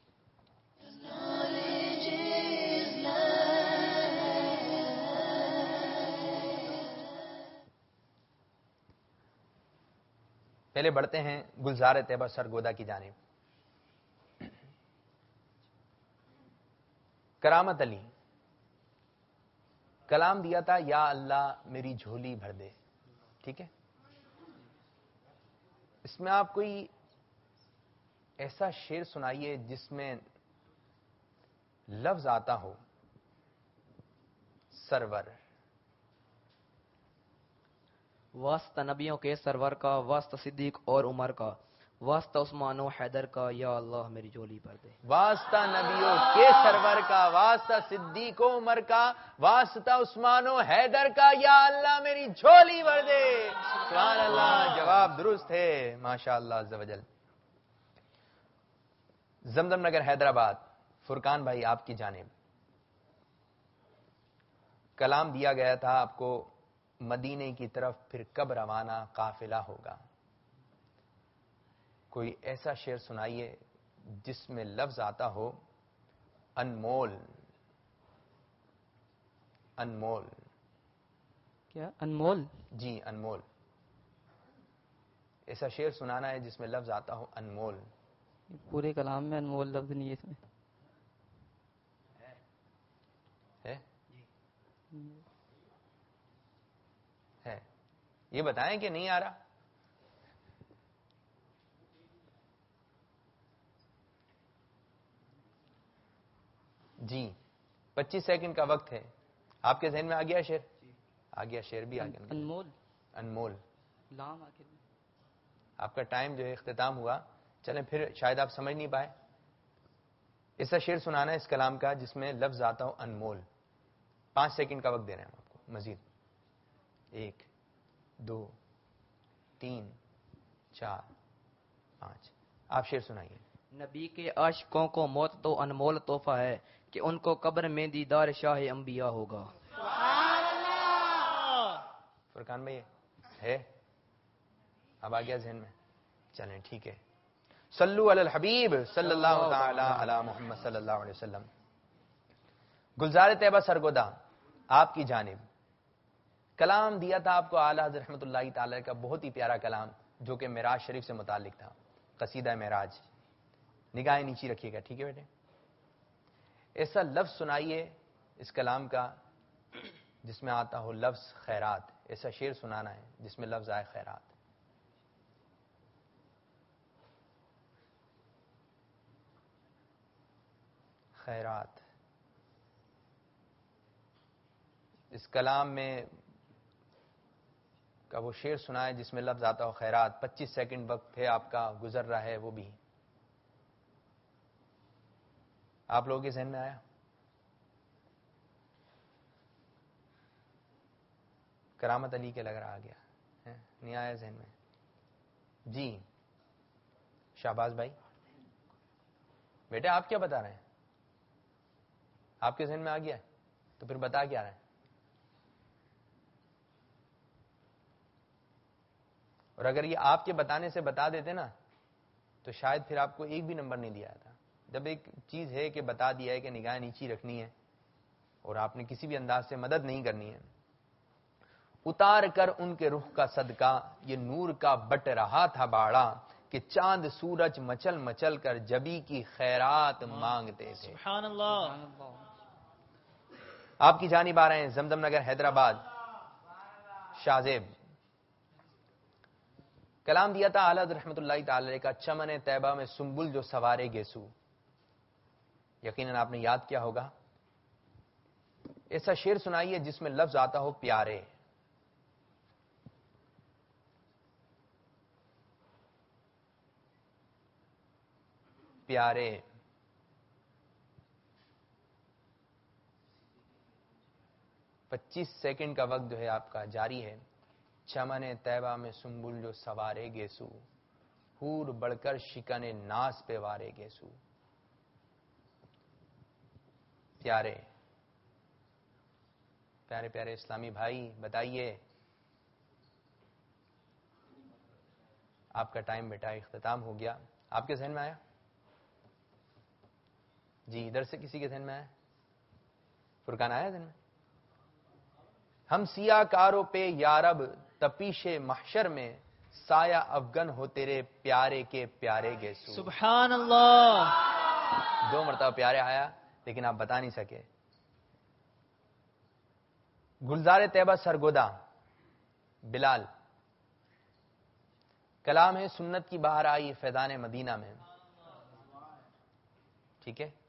پہلے بڑھتے ہیں گلزار طیبہ سرگودا کی جانب. کرامت علی کلام دیا تھا، یا اللہ میری جھولی بھر دے. ٹھیک ہے، اس میں آپ کوئی ایسا شعر سنائیے جس میں لفظ آتا ہو سرور. واسطہ نبیوں کے سرور کا، واسطہ صدیق اور عمر کا، واسطہ عثمان و حیدر کا، یا اللہ میری جھولی بھر دے. واسطہ نبیوں کے سرور کا، واسطہ صدیق و عمر کا، واسطہ عثمان و حیدر کا، یا اللہ میری جھولی بھر دے. سبحان اللہ. جواب درست ہے ماشاءاللہ عز و جل. زمزم نگر حیدرآباد فرقان بھائی آپ کی جانب. کلام دیا گیا تھا آپ کو، مدینے کی طرف پھر کب روانہ قافلہ ہوگا. کوئی ایسا شعر سنائیے جس میں لفظ آتا ہو انمول. انمول کیا انمول؟ جی انمول. ایسا شعر سنانا ہے جس میں لفظ آتا ہو انمول. پورے کلام میں انمول لفظ نہیں ہے اس میں. ہے ہے یہ بتائیں کہ نہیں آ رہا. جی پچیس سیکنڈ کا وقت ہے. آپ کے ذہن میں آ گیا شعر؟ آ گیا شعر بھی آ گیا. انمول انمول لام آخر. آپ کا ٹائم جو ہے اختتام ہوا. چلیں پھر شاید آپ سمجھ نہیں پائے. ایسا شعر سنانا ہے اس کلام کا جس میں لفظ آتا ہو انمول. پانچ سیکنڈ کا وقت دے رہے ہیں ہم آپ کو مزید. ایک دو تین چار پانچ. آپ شعر سنائیے. نبی کے عاشقوں کو موت تو انمول تحفہ ہے کہ ان کو قبر میں دیدار شاہ انبیاء ہوگا. فرقان بھائی ہے؟ اب آ گیا ذہن میں؟ چلیں ٹھیک ہے. صلو علی الحبیب صلی اللہ تعالی علی محمد صلی اللہ علیہ وسلم. گلزار طیبہ سرگودا آپ کی جانب کلام دیا تھا آپ کو اعلیٰ حضرت رحمۃ اللہ تعالی کا بہت ہی پیارا کلام جو کہ معراج شریف سے متعلق تھا. قصیدہ معراج. نگاہیں نیچی رکھیے گا ٹھیک ہے بیٹے. ایسا لفظ سنائیے اس کلام کا جس میں آتا ہو لفظ خیرات. ایسا شعر سنانا ہے جس میں لفظ آئے خیرات. خیرات. اس کلام میں کا وہ شعر سنائے جس میں لفظ آتا ہو خیرات. پچیس سیکنڈ وقت ہے آپ کا گزر رہا ہے وہ بھی. آپ لوگوں کے ذہن میں آیا؟ کرامت علی کے لگ رہا آ گیا ہے. نہیں آیا ذہن میں؟ جی شہباز بھائی بیٹے آپ کیا بتا رہے ہیں؟ آپ کے ذہن میں آ گیا ہے تو پھر بتا کیا رہے ہیں؟ اور اگر یہ آپ کے بتانے سے بتا دیتے نا تو شاید پھر آپ کو ایک بھی نمبر نہیں دیا تھا. جب ایک چیز ہے کہ بتا دیا ہے کہ نگاہ نیچی رکھنی ہے اور آپ نے کسی بھی انداز سے مدد نہیں کرنی ہے. اتار کر ان کے رخ کا صدقہ یہ نور کا بٹ رہا تھا باڑا کہ چاند سورج مچل مچل کر جبی کی خیرات مانگتے تھے. سبحان اللہ. آپ کی جانب آ رہے ہیں زمزم نگر حیدرآباد شاہ زیب. کلام دیا تھا اعلیٰ رحمۃ اللہ تعالی کا چمن طیبہ میں سنبل جو سوارے گیسو. یقیناً آپ نے یاد کیا ہوگا. ایسا شعر سنائیے جس میں لفظ آتا ہو پیارے. پیارے. پچیس سیکنڈ کا وقت جو ہے آپ کا جاری ہے. چمن طیبہ میں سنبل جو سوارے گیسو حور بڑھ کر شکن ناس پہ وارے گیسو. پیارے پیارے پیارے اسلامی بھائی بتائیے. آپ کا ٹائم بیٹا اختتام ہو گیا. آپ کے ذہن میں آیا؟ جی ادھر سے کسی کے ذہن میں آیا؟ فرقان آیا ذہن میں؟ ہم سیاہ کاروں پہ یارب تپیش محشر میں سایہ افغن ہو تیرے پیارے کے پیارے گیسو. سبحان اللہ. دو مرتبہ پیارے آیا لیکن آپ بتا نہیں سکے. گلزار طیبہ سرگودا بلال. کلام ہے سنت کی بہار آئی فیضان مدینہ میں. ٹھیک ہے.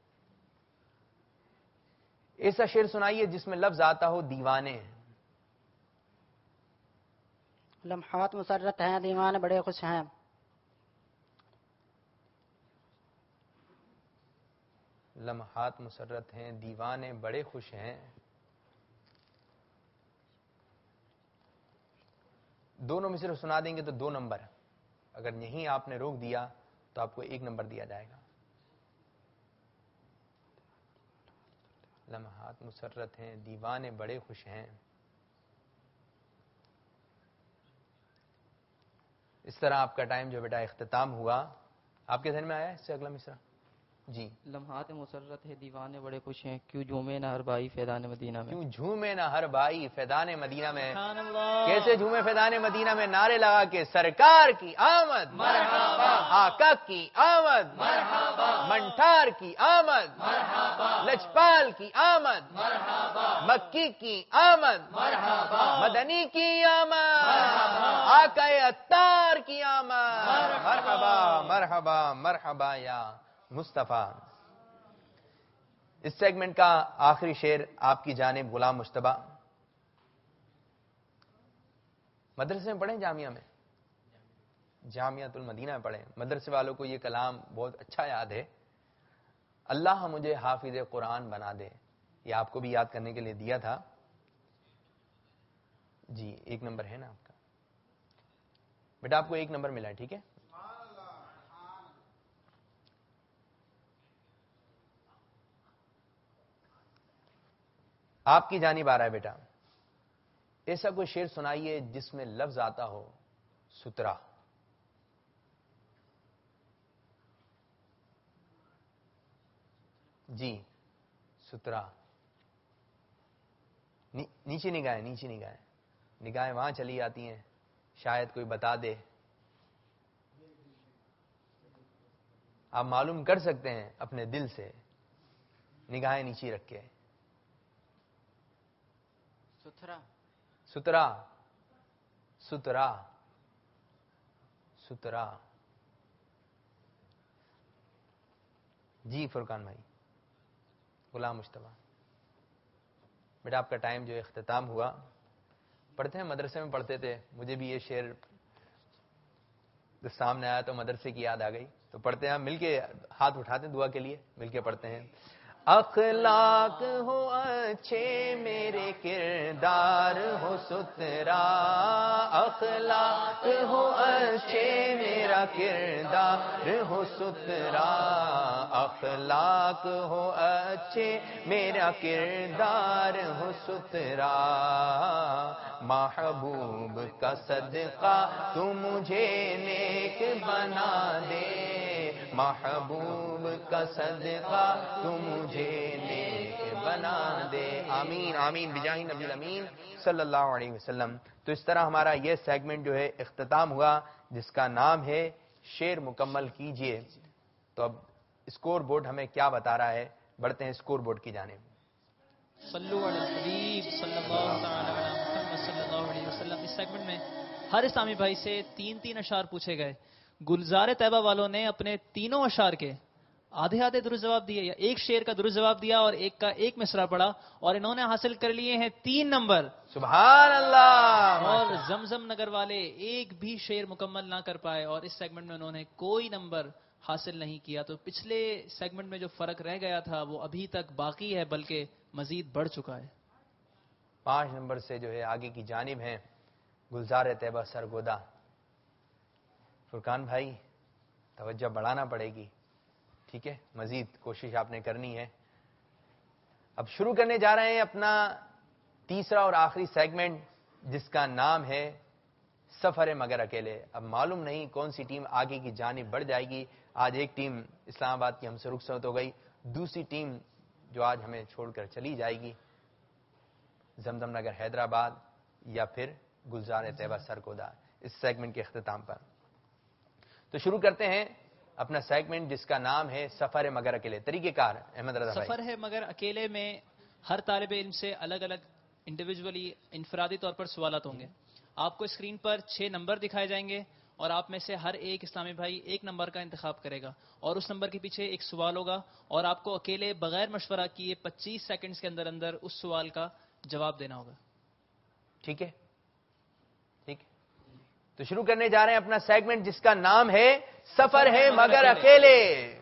ایسا شعر سنائیے جس میں لفظ آتا ہو دیوانے. لمحات مسرت ہیں دیوانے بڑے خوش ہیں. لمحات مسرت ہیں دیوانے بڑے خوش ہیں. دونوں میں صرف سنا دیں گے تو دو نمبر. اگر یہیں آپ نے روک دیا تو آپ کو ایک نمبر دیا جائے گا. لمحات مسرت ہیں دیوانے بڑے خوش ہیں. اس طرح آپ کا ٹائم جو بیٹا اختتام ہوا. آپ کے ذہن میں آیا اس سے اگلا مصرع؟ جی لمحات مسرت ہے دیوانے بڑے خوش ہیں کیوں جھومے نہ ہر بھائی فیضان مدینہ میں. کیوں جھومے نہ ہر بھائی فیضان مدینہ میں. کیسے جھومے فیضان مدینہ میں نعرے لگا کے سرکار کی آمد مرحبا, آقا کی آمد مرحبا, منٹار کی آمد مرحبا, لجپال کی آمد مرحبا, مکی کی آمد مرحبا, مدنی کی آمد مرحبا, آقا عطار کی آمد مرحبا مرحبا مرحبا یا مصطفیٰ. اس سیگمنٹ کا آخری شعر آپ کی جانب غلام مشتبہ. مدرسے میں پڑھیں جامعہ میں؟ جامعۃ المدینہ میں پڑھیں. مدرسے والوں کو یہ کلام بہت اچھا یاد ہے. اللہ مجھے حافظ قرآن بنا دے. یہ آپ کو بھی یاد کرنے کے لیے دیا تھا. جی ایک نمبر ہے نا آپ کا بیٹا, آپ کو ایک نمبر ملا ہے. ٹھیک ہے, آپ کی جانب آ رہا ہے بیٹا. ایسا کوئی شعر سنائیے جس میں لفظ آتا ہو سترا. جی سترا. نیچے نگاہیں, نیچے نگاہیں, نگاہیں وہاں چلی جاتی ہیں, شاید کوئی بتا دے. آپ معلوم کر سکتے ہیں اپنے دل سے, نگاہیں نیچے رکھ کے. ستھرا سترا سترا سترا. جی فرقان بھائی. غلام مشتبہ بیٹا, آپ کا ٹائم جو اختتام ہوا. پڑھتے ہیں, مدرسے میں پڑھتے تھے. مجھے بھی یہ شعر جب سامنے آیا تو مدرسے کی یاد آ گئی. تو پڑھتے ہیں, مل کے ہاتھ اٹھاتے ہیں دعا کے لیے, مل کے پڑھتے ہیں. اخلاق ہو اچھے میرے کردار ہو سترا. اخلاق ہو اچھے میرا کردار ہو سترا. اخلاق ہو اچھے میرا کردار ہو سترا. محبوب کا صدقہ تو مجھے نیک بنا دے. محبوب کا صدقہ تو مجھے نیک بنا دے. آمین آمین بجاہ نبی الامین صلی اللہ علیہ وسلم. تو اس طرح ہمارا یہ سیگمنٹ جو ہے اختتام ہوا, جس کا نام ہے شعر مکمل کیجئے. تو اب اسکور بورڈ ہمیں کیا بتا رہا ہے, بڑھتے ہیں اسکور بورڈ کی جانب. صلو علی الحبیب صلی اللہ تعالی علی محمد صلی اللہ علیہ وسلم. اس سیگمنٹ میں ہر اسلامی بھائی سے تین تین اشعار پوچھے گئے. گلزار طیبہ والوں نے اپنے تینوں اشعار کے آدھے آدھے درست جواب دیے, یا ایک شعر کا درست جواب دیا اور ایک کا ایک مصرع پڑھا, اور انہوں نے حاصل کر لیے ہیں تین نمبر. سبحان اللہ. اور زمزم نگر والے ایک بھی شعر مکمل نہ کر پائے, اور اس سیگمنٹ میں انہوں نے کوئی نمبر حاصل نہیں کیا. تو پچھلے سیگمنٹ میں جو فرق رہ گیا تھا وہ ابھی تک باقی ہے, بلکہ مزید بڑھ چکا ہے. پانچ نمبر سے جو ہے آگے کی جانب ہیں گلزار طیبہ سرگودا. فرقان بھائی توجہ بڑھانا پڑے گی. ٹھیک ہے, مزید کوشش آپ نے کرنی ہے. اب شروع کرنے جا رہے ہیں اپنا تیسرا اور آخری سیگمنٹ, جس کا نام ہے سفر مگر اکیلے. اب معلوم نہیں کون سی ٹیم آگے کی جانب بڑھ جائے گی. آج ایک ٹیم اسلام آباد کی ہم سے رخصت ہو گئی, دوسری ٹیم جو آج ہمیں چھوڑ کر چلی جائے گی زمزم نگر حیدرآباد, یا پھر گلزار طیبہ سرگودا, اس سیگمنٹ کے اختتام پر. تو شروع کرتے ہیں اپنا سیگمنٹ جس کا نام ہے سفر مگر اکیلے. طریقہ کار احمد رضا بھائی. سفر ہے مگر اکیلے میں ہر طالب علم سے الگ الگ انڈیویجولی انفرادی طور پر سوالات ہوں گے. آپ کو اسکرین پر چھ نمبر دکھائے جائیں گے, اور آپ میں سے ہر ایک اسلامی بھائی ایک نمبر کا انتخاب کرے گا, اور اس نمبر کے پیچھے ایک سوال ہوگا, اور آپ کو اکیلے بغیر مشورہ کیے پچیس سیکنڈز کے اندر اندر اس سوال کا جواب دینا ہوگا. ٹھیک ہے, ٹھیک ہے. تو شروع کرنے جا رہے ہیں اپنا سیگمنٹ جس کا نام ہے سفر ہے مگر اکیلے.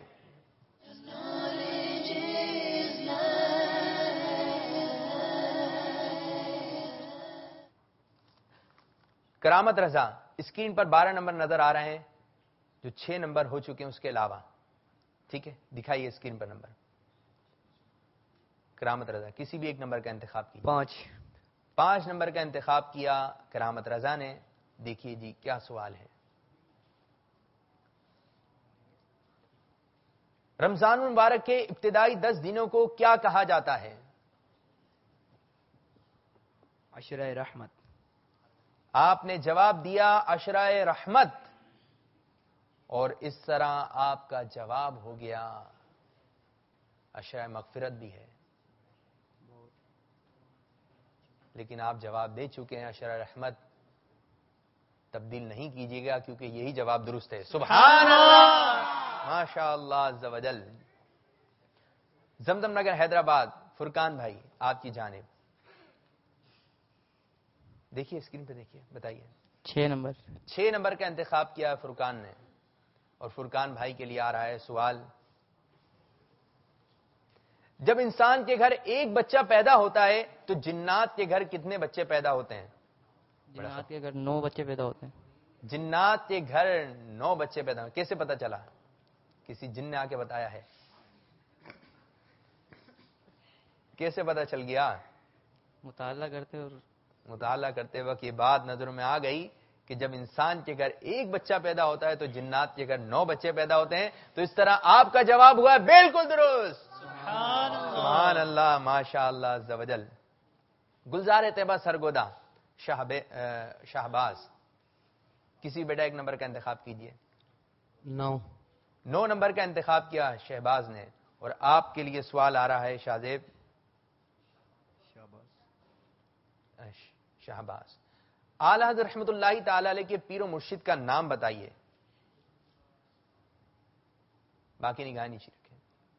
کرامت رضا, اسکرین پر بارہ نمبر نظر آ رہے ہیں, جو چھ نمبر ہو چکے ہیں اس کے علاوہ. ٹھیک ہے, دکھائیے اسکرین پر نمبر. کرامت رضا کسی بھی ایک نمبر کا انتخاب کیجیے. پانچ پانچ نمبر کا انتخاب کیا کرامت رضا نے. دیکھیے جی کیا سوال ہے. رمضان المبارک کے ابتدائی دس دنوں کو کیا کہا جاتا ہے؟ عشرہ رحمت. آپ نے جواب دیا عشرہ رحمت, اور اس طرح آپ کا جواب ہو گیا عشرہ مغفرت بھی ہے, لیکن آپ جواب دے چکے ہیں عشرہ رحمت. تبدیل نہیں کیجیے گا کیونکہ یہی جواب درست ہے. سبحان اللہ, ماشاء اللہ عز و جل. زمزم نگر حیدرآباد فرقان بھائی آپ کی جانب. دیکھیے اسکرین پہ دیکھیے, بتائیے. چھ نمبر. چھ نمبر کا انتخاب کیا فرقان نے, اور فرقان بھائی کے لیے آ رہا ہے سوال. جب انسان کے گھر ایک بچہ پیدا ہوتا ہے تو جنات کے گھر کتنے بچے پیدا ہوتے ہیں؟ جنات کے گھر نو بچے پیدا ہوتے ہیں. جنات کے گھر نو بچے پیدا ہوتے. کیسے پتا چلا؟ کسی جن نے آ کے بتایا ہے؟ کیسے پتا چل گیا؟ مطالعہ کرتے اور مطالعہ کرتے وقت یہ بات نظروں میں آ گئی کہ جب انسان کے گھر ایک بچہ پیدا ہوتا ہے تو جنات کے گھر نو بچے پیدا ہوتے ہیں. تو اس طرح آپ کا جواب ہوا بالکل درست. سبحان اللہ, ماشاء اللہ عز و جل. گلزار طیبہ سرگودا شہباز, کسی بیٹا ایک نمبر کا انتخاب کیجئے. نو. نو نمبر کا انتخاب کیا شہباز نے, اور آپ کے لیے سوال آ رہا ہے شاہزیب. شہباز, اعلی حضرت رحمت اللہ تعالی علیہ کے پیر و مرشد کا نام بتائیے. باقی نگاہ نیچے رکھیں.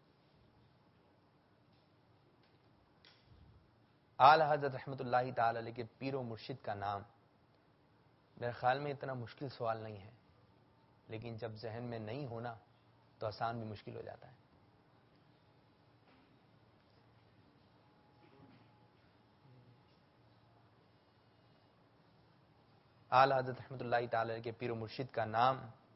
اعلی حضرت رحمت اللہ تعالی علیہ کے پیر و مرشد کا نام. میرے خیال میں اتنا مشکل سوال نہیں ہے, لیکن جب ذہن میں نہیں ہونا تو آسان بھی مشکل ہو جاتا ہے. اعلی حضرت رحمت اللہ تعالی کے پیر و مرشد کا نام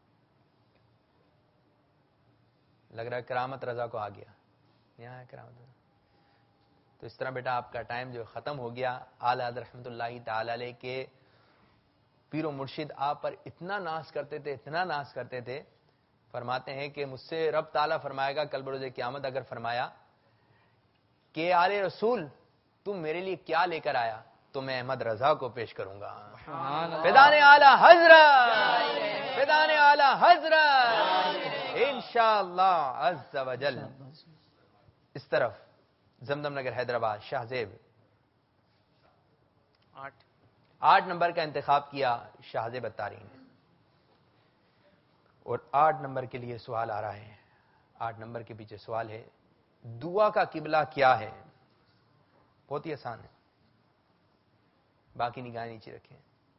لگ رہا ہے کرامت رضا کو آ گیا. یہاں ہے کرامت رضا. تو اس طرح بیٹا آپ کا ٹائم جو ختم ہو گیا. اعلی حضرت رحمت اللہ تعالی کے پیر و مرشد آپ پر اتنا ناز کرتے تھے, اتنا ناز کرتے تھے, فرماتے ہیں کہ مجھ سے رب تعالیٰ فرمائے گا کل بروز قیامت, اگر فرمایا کہ آل رسول تم میرے لیے کیا لے کر آیا, تو میں احمد رضا کو پیش کروں گا. فدان اعلی حضرت, فدان اعلی حضرت انشاءاللہ عز و جل. اس طرف زمزم نگر حیدرآباد شاہزیب, آٹھ آٹھ نمبر کا انتخاب کیا شاہزیب اتاری نے, اور آٹھ نمبر کے لیے سوال آ رہا ہے. آٹھ نمبر کے پیچھے سوال ہے, دعا کا قبلہ کیا ہے؟ بہت ہی آسان ہے, باقی نگاہ نیچے رکھیں.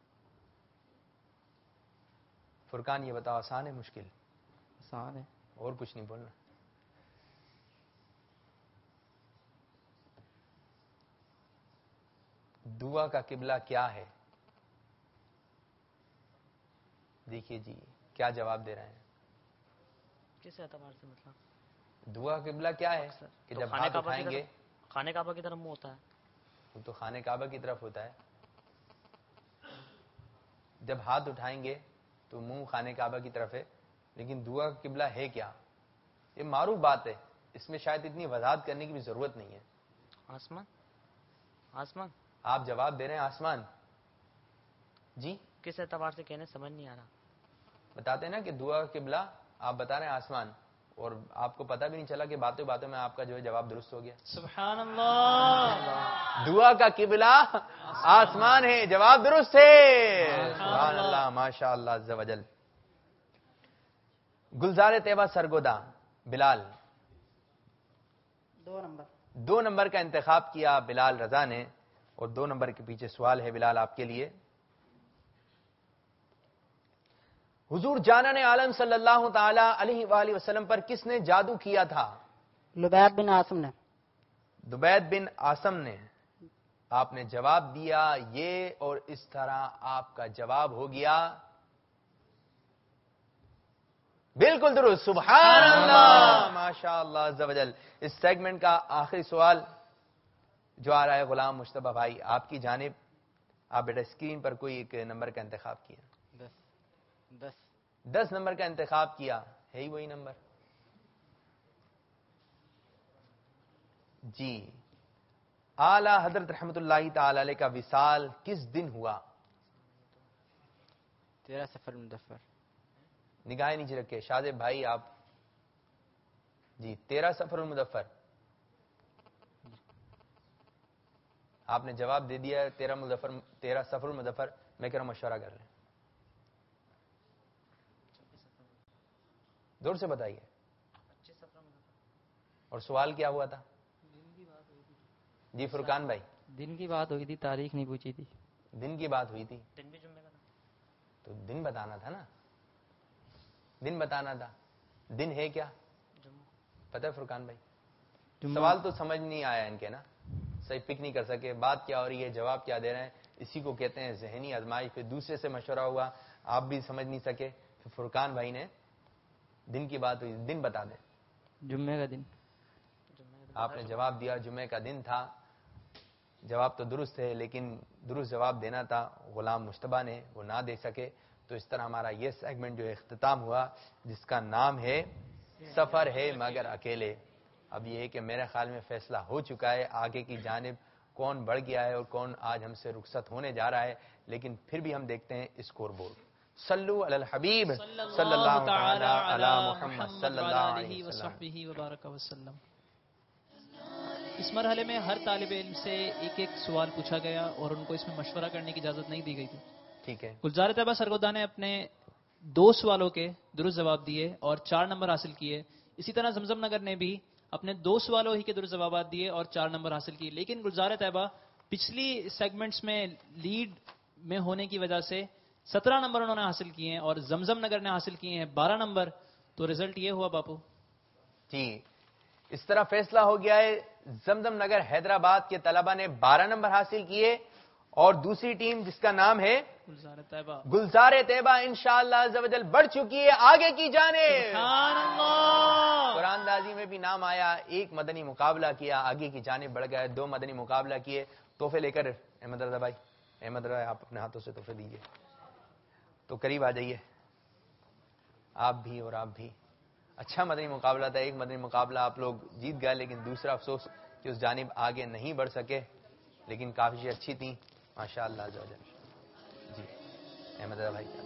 فرقان یہ بتاؤ آسان ہے مشکل؟ آسان ہے. اور کچھ نہیں بولنا. دعا کا قبلہ کیا ہے؟ دیکھیے جی کیا جواب دے رہے ہیں. کس اعتبار سے مطلب دعا کا قبلہ کیا ہے کہ جب ہاتھ اٹھائیں گے خانہ کعبہ کی طرف منہ ہوتا ہے. وہ تو خانہ کعبہ کی طرف ہوتا ہے. جب ہاتھ اٹھائیں گے تو منہ خانہ کعبہ کی طرف ہے, لیکن دعا کا قبلہ ہے کیا؟ یہ معروف بات ہے, اس میں شاید اتنی وضاحت کرنے کی بھی ضرورت نہیں ہے. آسمان. آسمان آپ جواب دے رہے ہیں آسمان. جی کس اعتبار سے کہنے سمجھ نہیں آ رہا. بتاتے ہیں نا کہ دعا کا قبلہ آپ بتا رہے ہیں آسمان, اور آپ کو پتہ بھی نہیں چلا کہ باتوں باتوں میں آپ کا جو ہے جواب درست ہو گیا. سبحان اللہ. دعا کا قبلہ آسمان ہے, جواب درست ہے. سبحان اللہ, ماشاء اللہ عز و جل. گلزار طیبہ سرگودا بلال, دو نمبر. دو نمبر کا انتخاب کیا بلال رضا نے, اور دو نمبر کے پیچھے سوال ہے بلال آپ کے لیے. حضور جانان عالم صلی اللہ تعالی علیہ وآلہ وسلم پر کس نے جادو کیا تھا؟ لبید بن عاصم نے. دبید بن عاصم نے. آپ نے جواب دیا یہ, اور اس طرح آپ کا جواب ہو گیا بالکل درست. سبحان اللہ, ماشاء اللہ عز و جل. اس سیگمنٹ کا آخری سوال جو آ رہا ہے غلام مشتبہ بھائی آپ کی جانب. آپ بیٹا اسکرین پر کوئی ایک نمبر کا انتخاب کیا. دس. دس نمبر کا انتخاب کیا ہے, ہی وہی نمبر. جی اعلی حضرت رحمت اللہ تعالی علیہ کا وصال کس دن ہوا؟ تیرہ سفر مظفر. نگاہیں نیچے رکھے شاہزیب بھائی آپ. جی تیرہ سفر المظفر. آپ نے جواب دے دیا تیرہ مظفر, تیرہ سفر المظفر. میں کہہ رہا ہوں مشورہ کر لیں, دور سے بتائیے. اور سوال کیا ہوا تھا؟ جی فرقان بھائی، دن کی بات ہوئی تھی، تاریخ نہیں پوچھی تھی. دن کی بات ہوئی تھی دن بھی جمعے کا تھا تو دن بتانا تھا نا، دن بتانا تھا. دن ہے کیا پتہ ہے فرقان بھائی؟ سوال تو سمجھ نہیں آیا ان کے نا، صحیح پک نہیں کر سکے. بات کیا ہو رہی ہے، جواب کیا دے رہے ہیں، اسی کو کہتے ہیں ذہنی آزمائش. پھر دوسرے سے مشورہ ہوا، آپ بھی سمجھ نہیں سکے. پھر فرقان بھائی نے دن کی بات ہوئی، دن بتا دیں. جمعے کا دن. آپ نے جواب دیا جمعے کا دن تھا. جواب تو درست ہے، لیکن درست جواب دینا تھا غلام مشتبہ نے، وہ نہ دے سکے. تو اس طرح ہمارا یہ سیگمنٹ جو ہے اختتام ہوا، جس کا نام ہے سفر ہے مگر اکیلے. اب یہ ہے کہ میرے خیال میں فیصلہ ہو چکا ہے آگے کی جانب کون بڑھ گیا ہے اور کون آج ہم سے رخصت ہونے جا رہا ہے. لیکن پھر بھی ہم دیکھتے ہیں اسکور بورڈ. صلو علی الحبیب صلی اللہ تعالی علی محمد صلی اللہ علیہ وسلم. اس مرحلے میں ہر طالب علم سے ایک ایک سوال پوچھا گیا اور ان کو اس میں مشورہ کرنے کی اجازت نہیں دی گئی تھی. ٹھیک ہے. گلزار طیبہ سرگودا نے اپنے دو سوالوں کے درست جواب دیے اور چار نمبر حاصل کیے. اسی طرح زمزم نگر نے بھی اپنے دو سوالوں ہی کے درست جوابات دیے اور چار نمبر حاصل کیے. لیکن گلزار طیبہ پچھلی سیگمنٹس میں لیڈ میں ہونے کی وجہ سے سترہ نمبر انہوں نے حاصل کیے ہیں اور زمزم نگر نے حاصل کیے ہیں بارہ نمبر. تو رزلٹ یہ ہوا باپو جی، اس طرح فیصلہ ہو گیا ہے. زمزم نگر حیدرآباد کے طلبہ نے بارہ نمبر حاصل کیے اور دوسری ٹیم جس کا نام ہے گلزار طیبہ گلزار طیبہ انشاءاللہ عز و جل بڑھ چکی ہے آگے کی جانب. سبحان اللہ. قرآن اندازی میں بھی نام آیا. ایک مدنی مقابلہ کیا، آگے کی جانب بڑھ گئے. دو مدنی مقابلہ کیے. تحفے لے کر احمد رضا بھائی، احمد رضا آپ اپنے ہاتھوں سے تحفے دیجیے. تو قریب آ جائیے آپ بھی اور آپ بھی. اچھا مدنی مقابلہ تھا. ایک مدنی مقابلہ آپ لوگ جیت گئے، لیکن دوسرا افسوس کہ اس جانب آگے نہیں بڑھ سکے. لیکن کافی اچھی تھی ماشاء اللہ. جی احمد رضا بھائی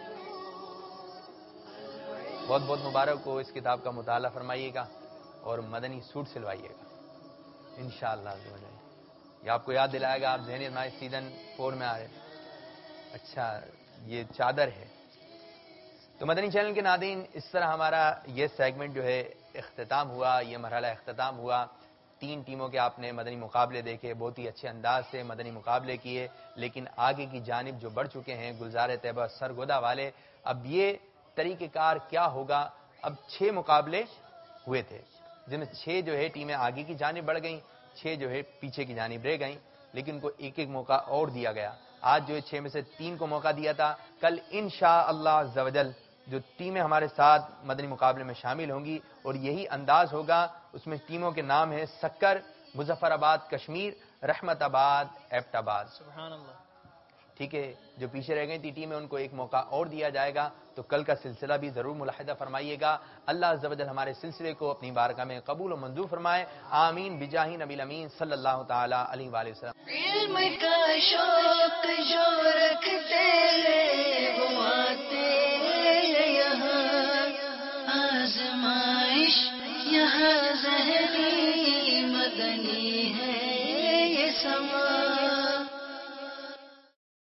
بہت بہت مبارک ہو. اس کتاب کا مطالعہ فرمائیے گا اور مدنی سوٹ سلوائیے گا انشاءاللہ. یہ آپ کو یاد دلائے گا. آپ ذہنی آزمائش سیزن فور میں آ رہے. اچھا یہ چادر ہے. تو مدنی چینل کے ناظرین، اس طرح ہمارا یہ سیگمنٹ جو ہے اختتام ہوا، یہ مرحلہ اختتام ہوا. تین ٹیموں کے آپ نے مدنی مقابلے دیکھے، بہت ہی اچھے انداز سے مدنی مقابلے کیے. لیکن آگے کی جانب جو بڑھ چکے ہیں گلزار طیبہ سرگودا والے، اب یہ طریقہ کار کیا ہوگا. اب چھ مقابلے ہوئے تھے جن میں چھ جو ہے ٹیمیں آگے کی جانب بڑھ گئیں، چھ جو ہے پیچھے کی جانب رہ گئیں. لیکن ان کو ایک ایک موقع اور دیا گیا. آج جو ہے چھ میں سے تین کو موقع دیا تھا. کل انشاءاللہ عز و جل جو ٹیمیں ہمارے ساتھ مدنی مقابلے میں شامل ہوں گی اور یہی انداز ہوگا. اس میں ٹیموں کے نام ہیں سکر، مظفر آباد کشمیر، رحمت آباد ایبٹ آباد. سبحان اللہ. ٹھیک ہے. جو پیچھے رہ گئی تھی ٹیمیں ان کو ایک موقع اور دیا جائے گا. تو کل کا سلسلہ بھی ضرور ملاحظہ فرمائیے گا. اللہ عز و جل ہمارے سلسلے کو اپنی بارگاہ میں قبول و منظور فرمائے. آمین بجاہ نبی الامین صلی اللہ تعالی علیہ وآلہ وسلم. علم کا شوق جو رکھتے وہ آتے یہاں، آزمائش یہاں ذہنی مدنی ہے یہ سما.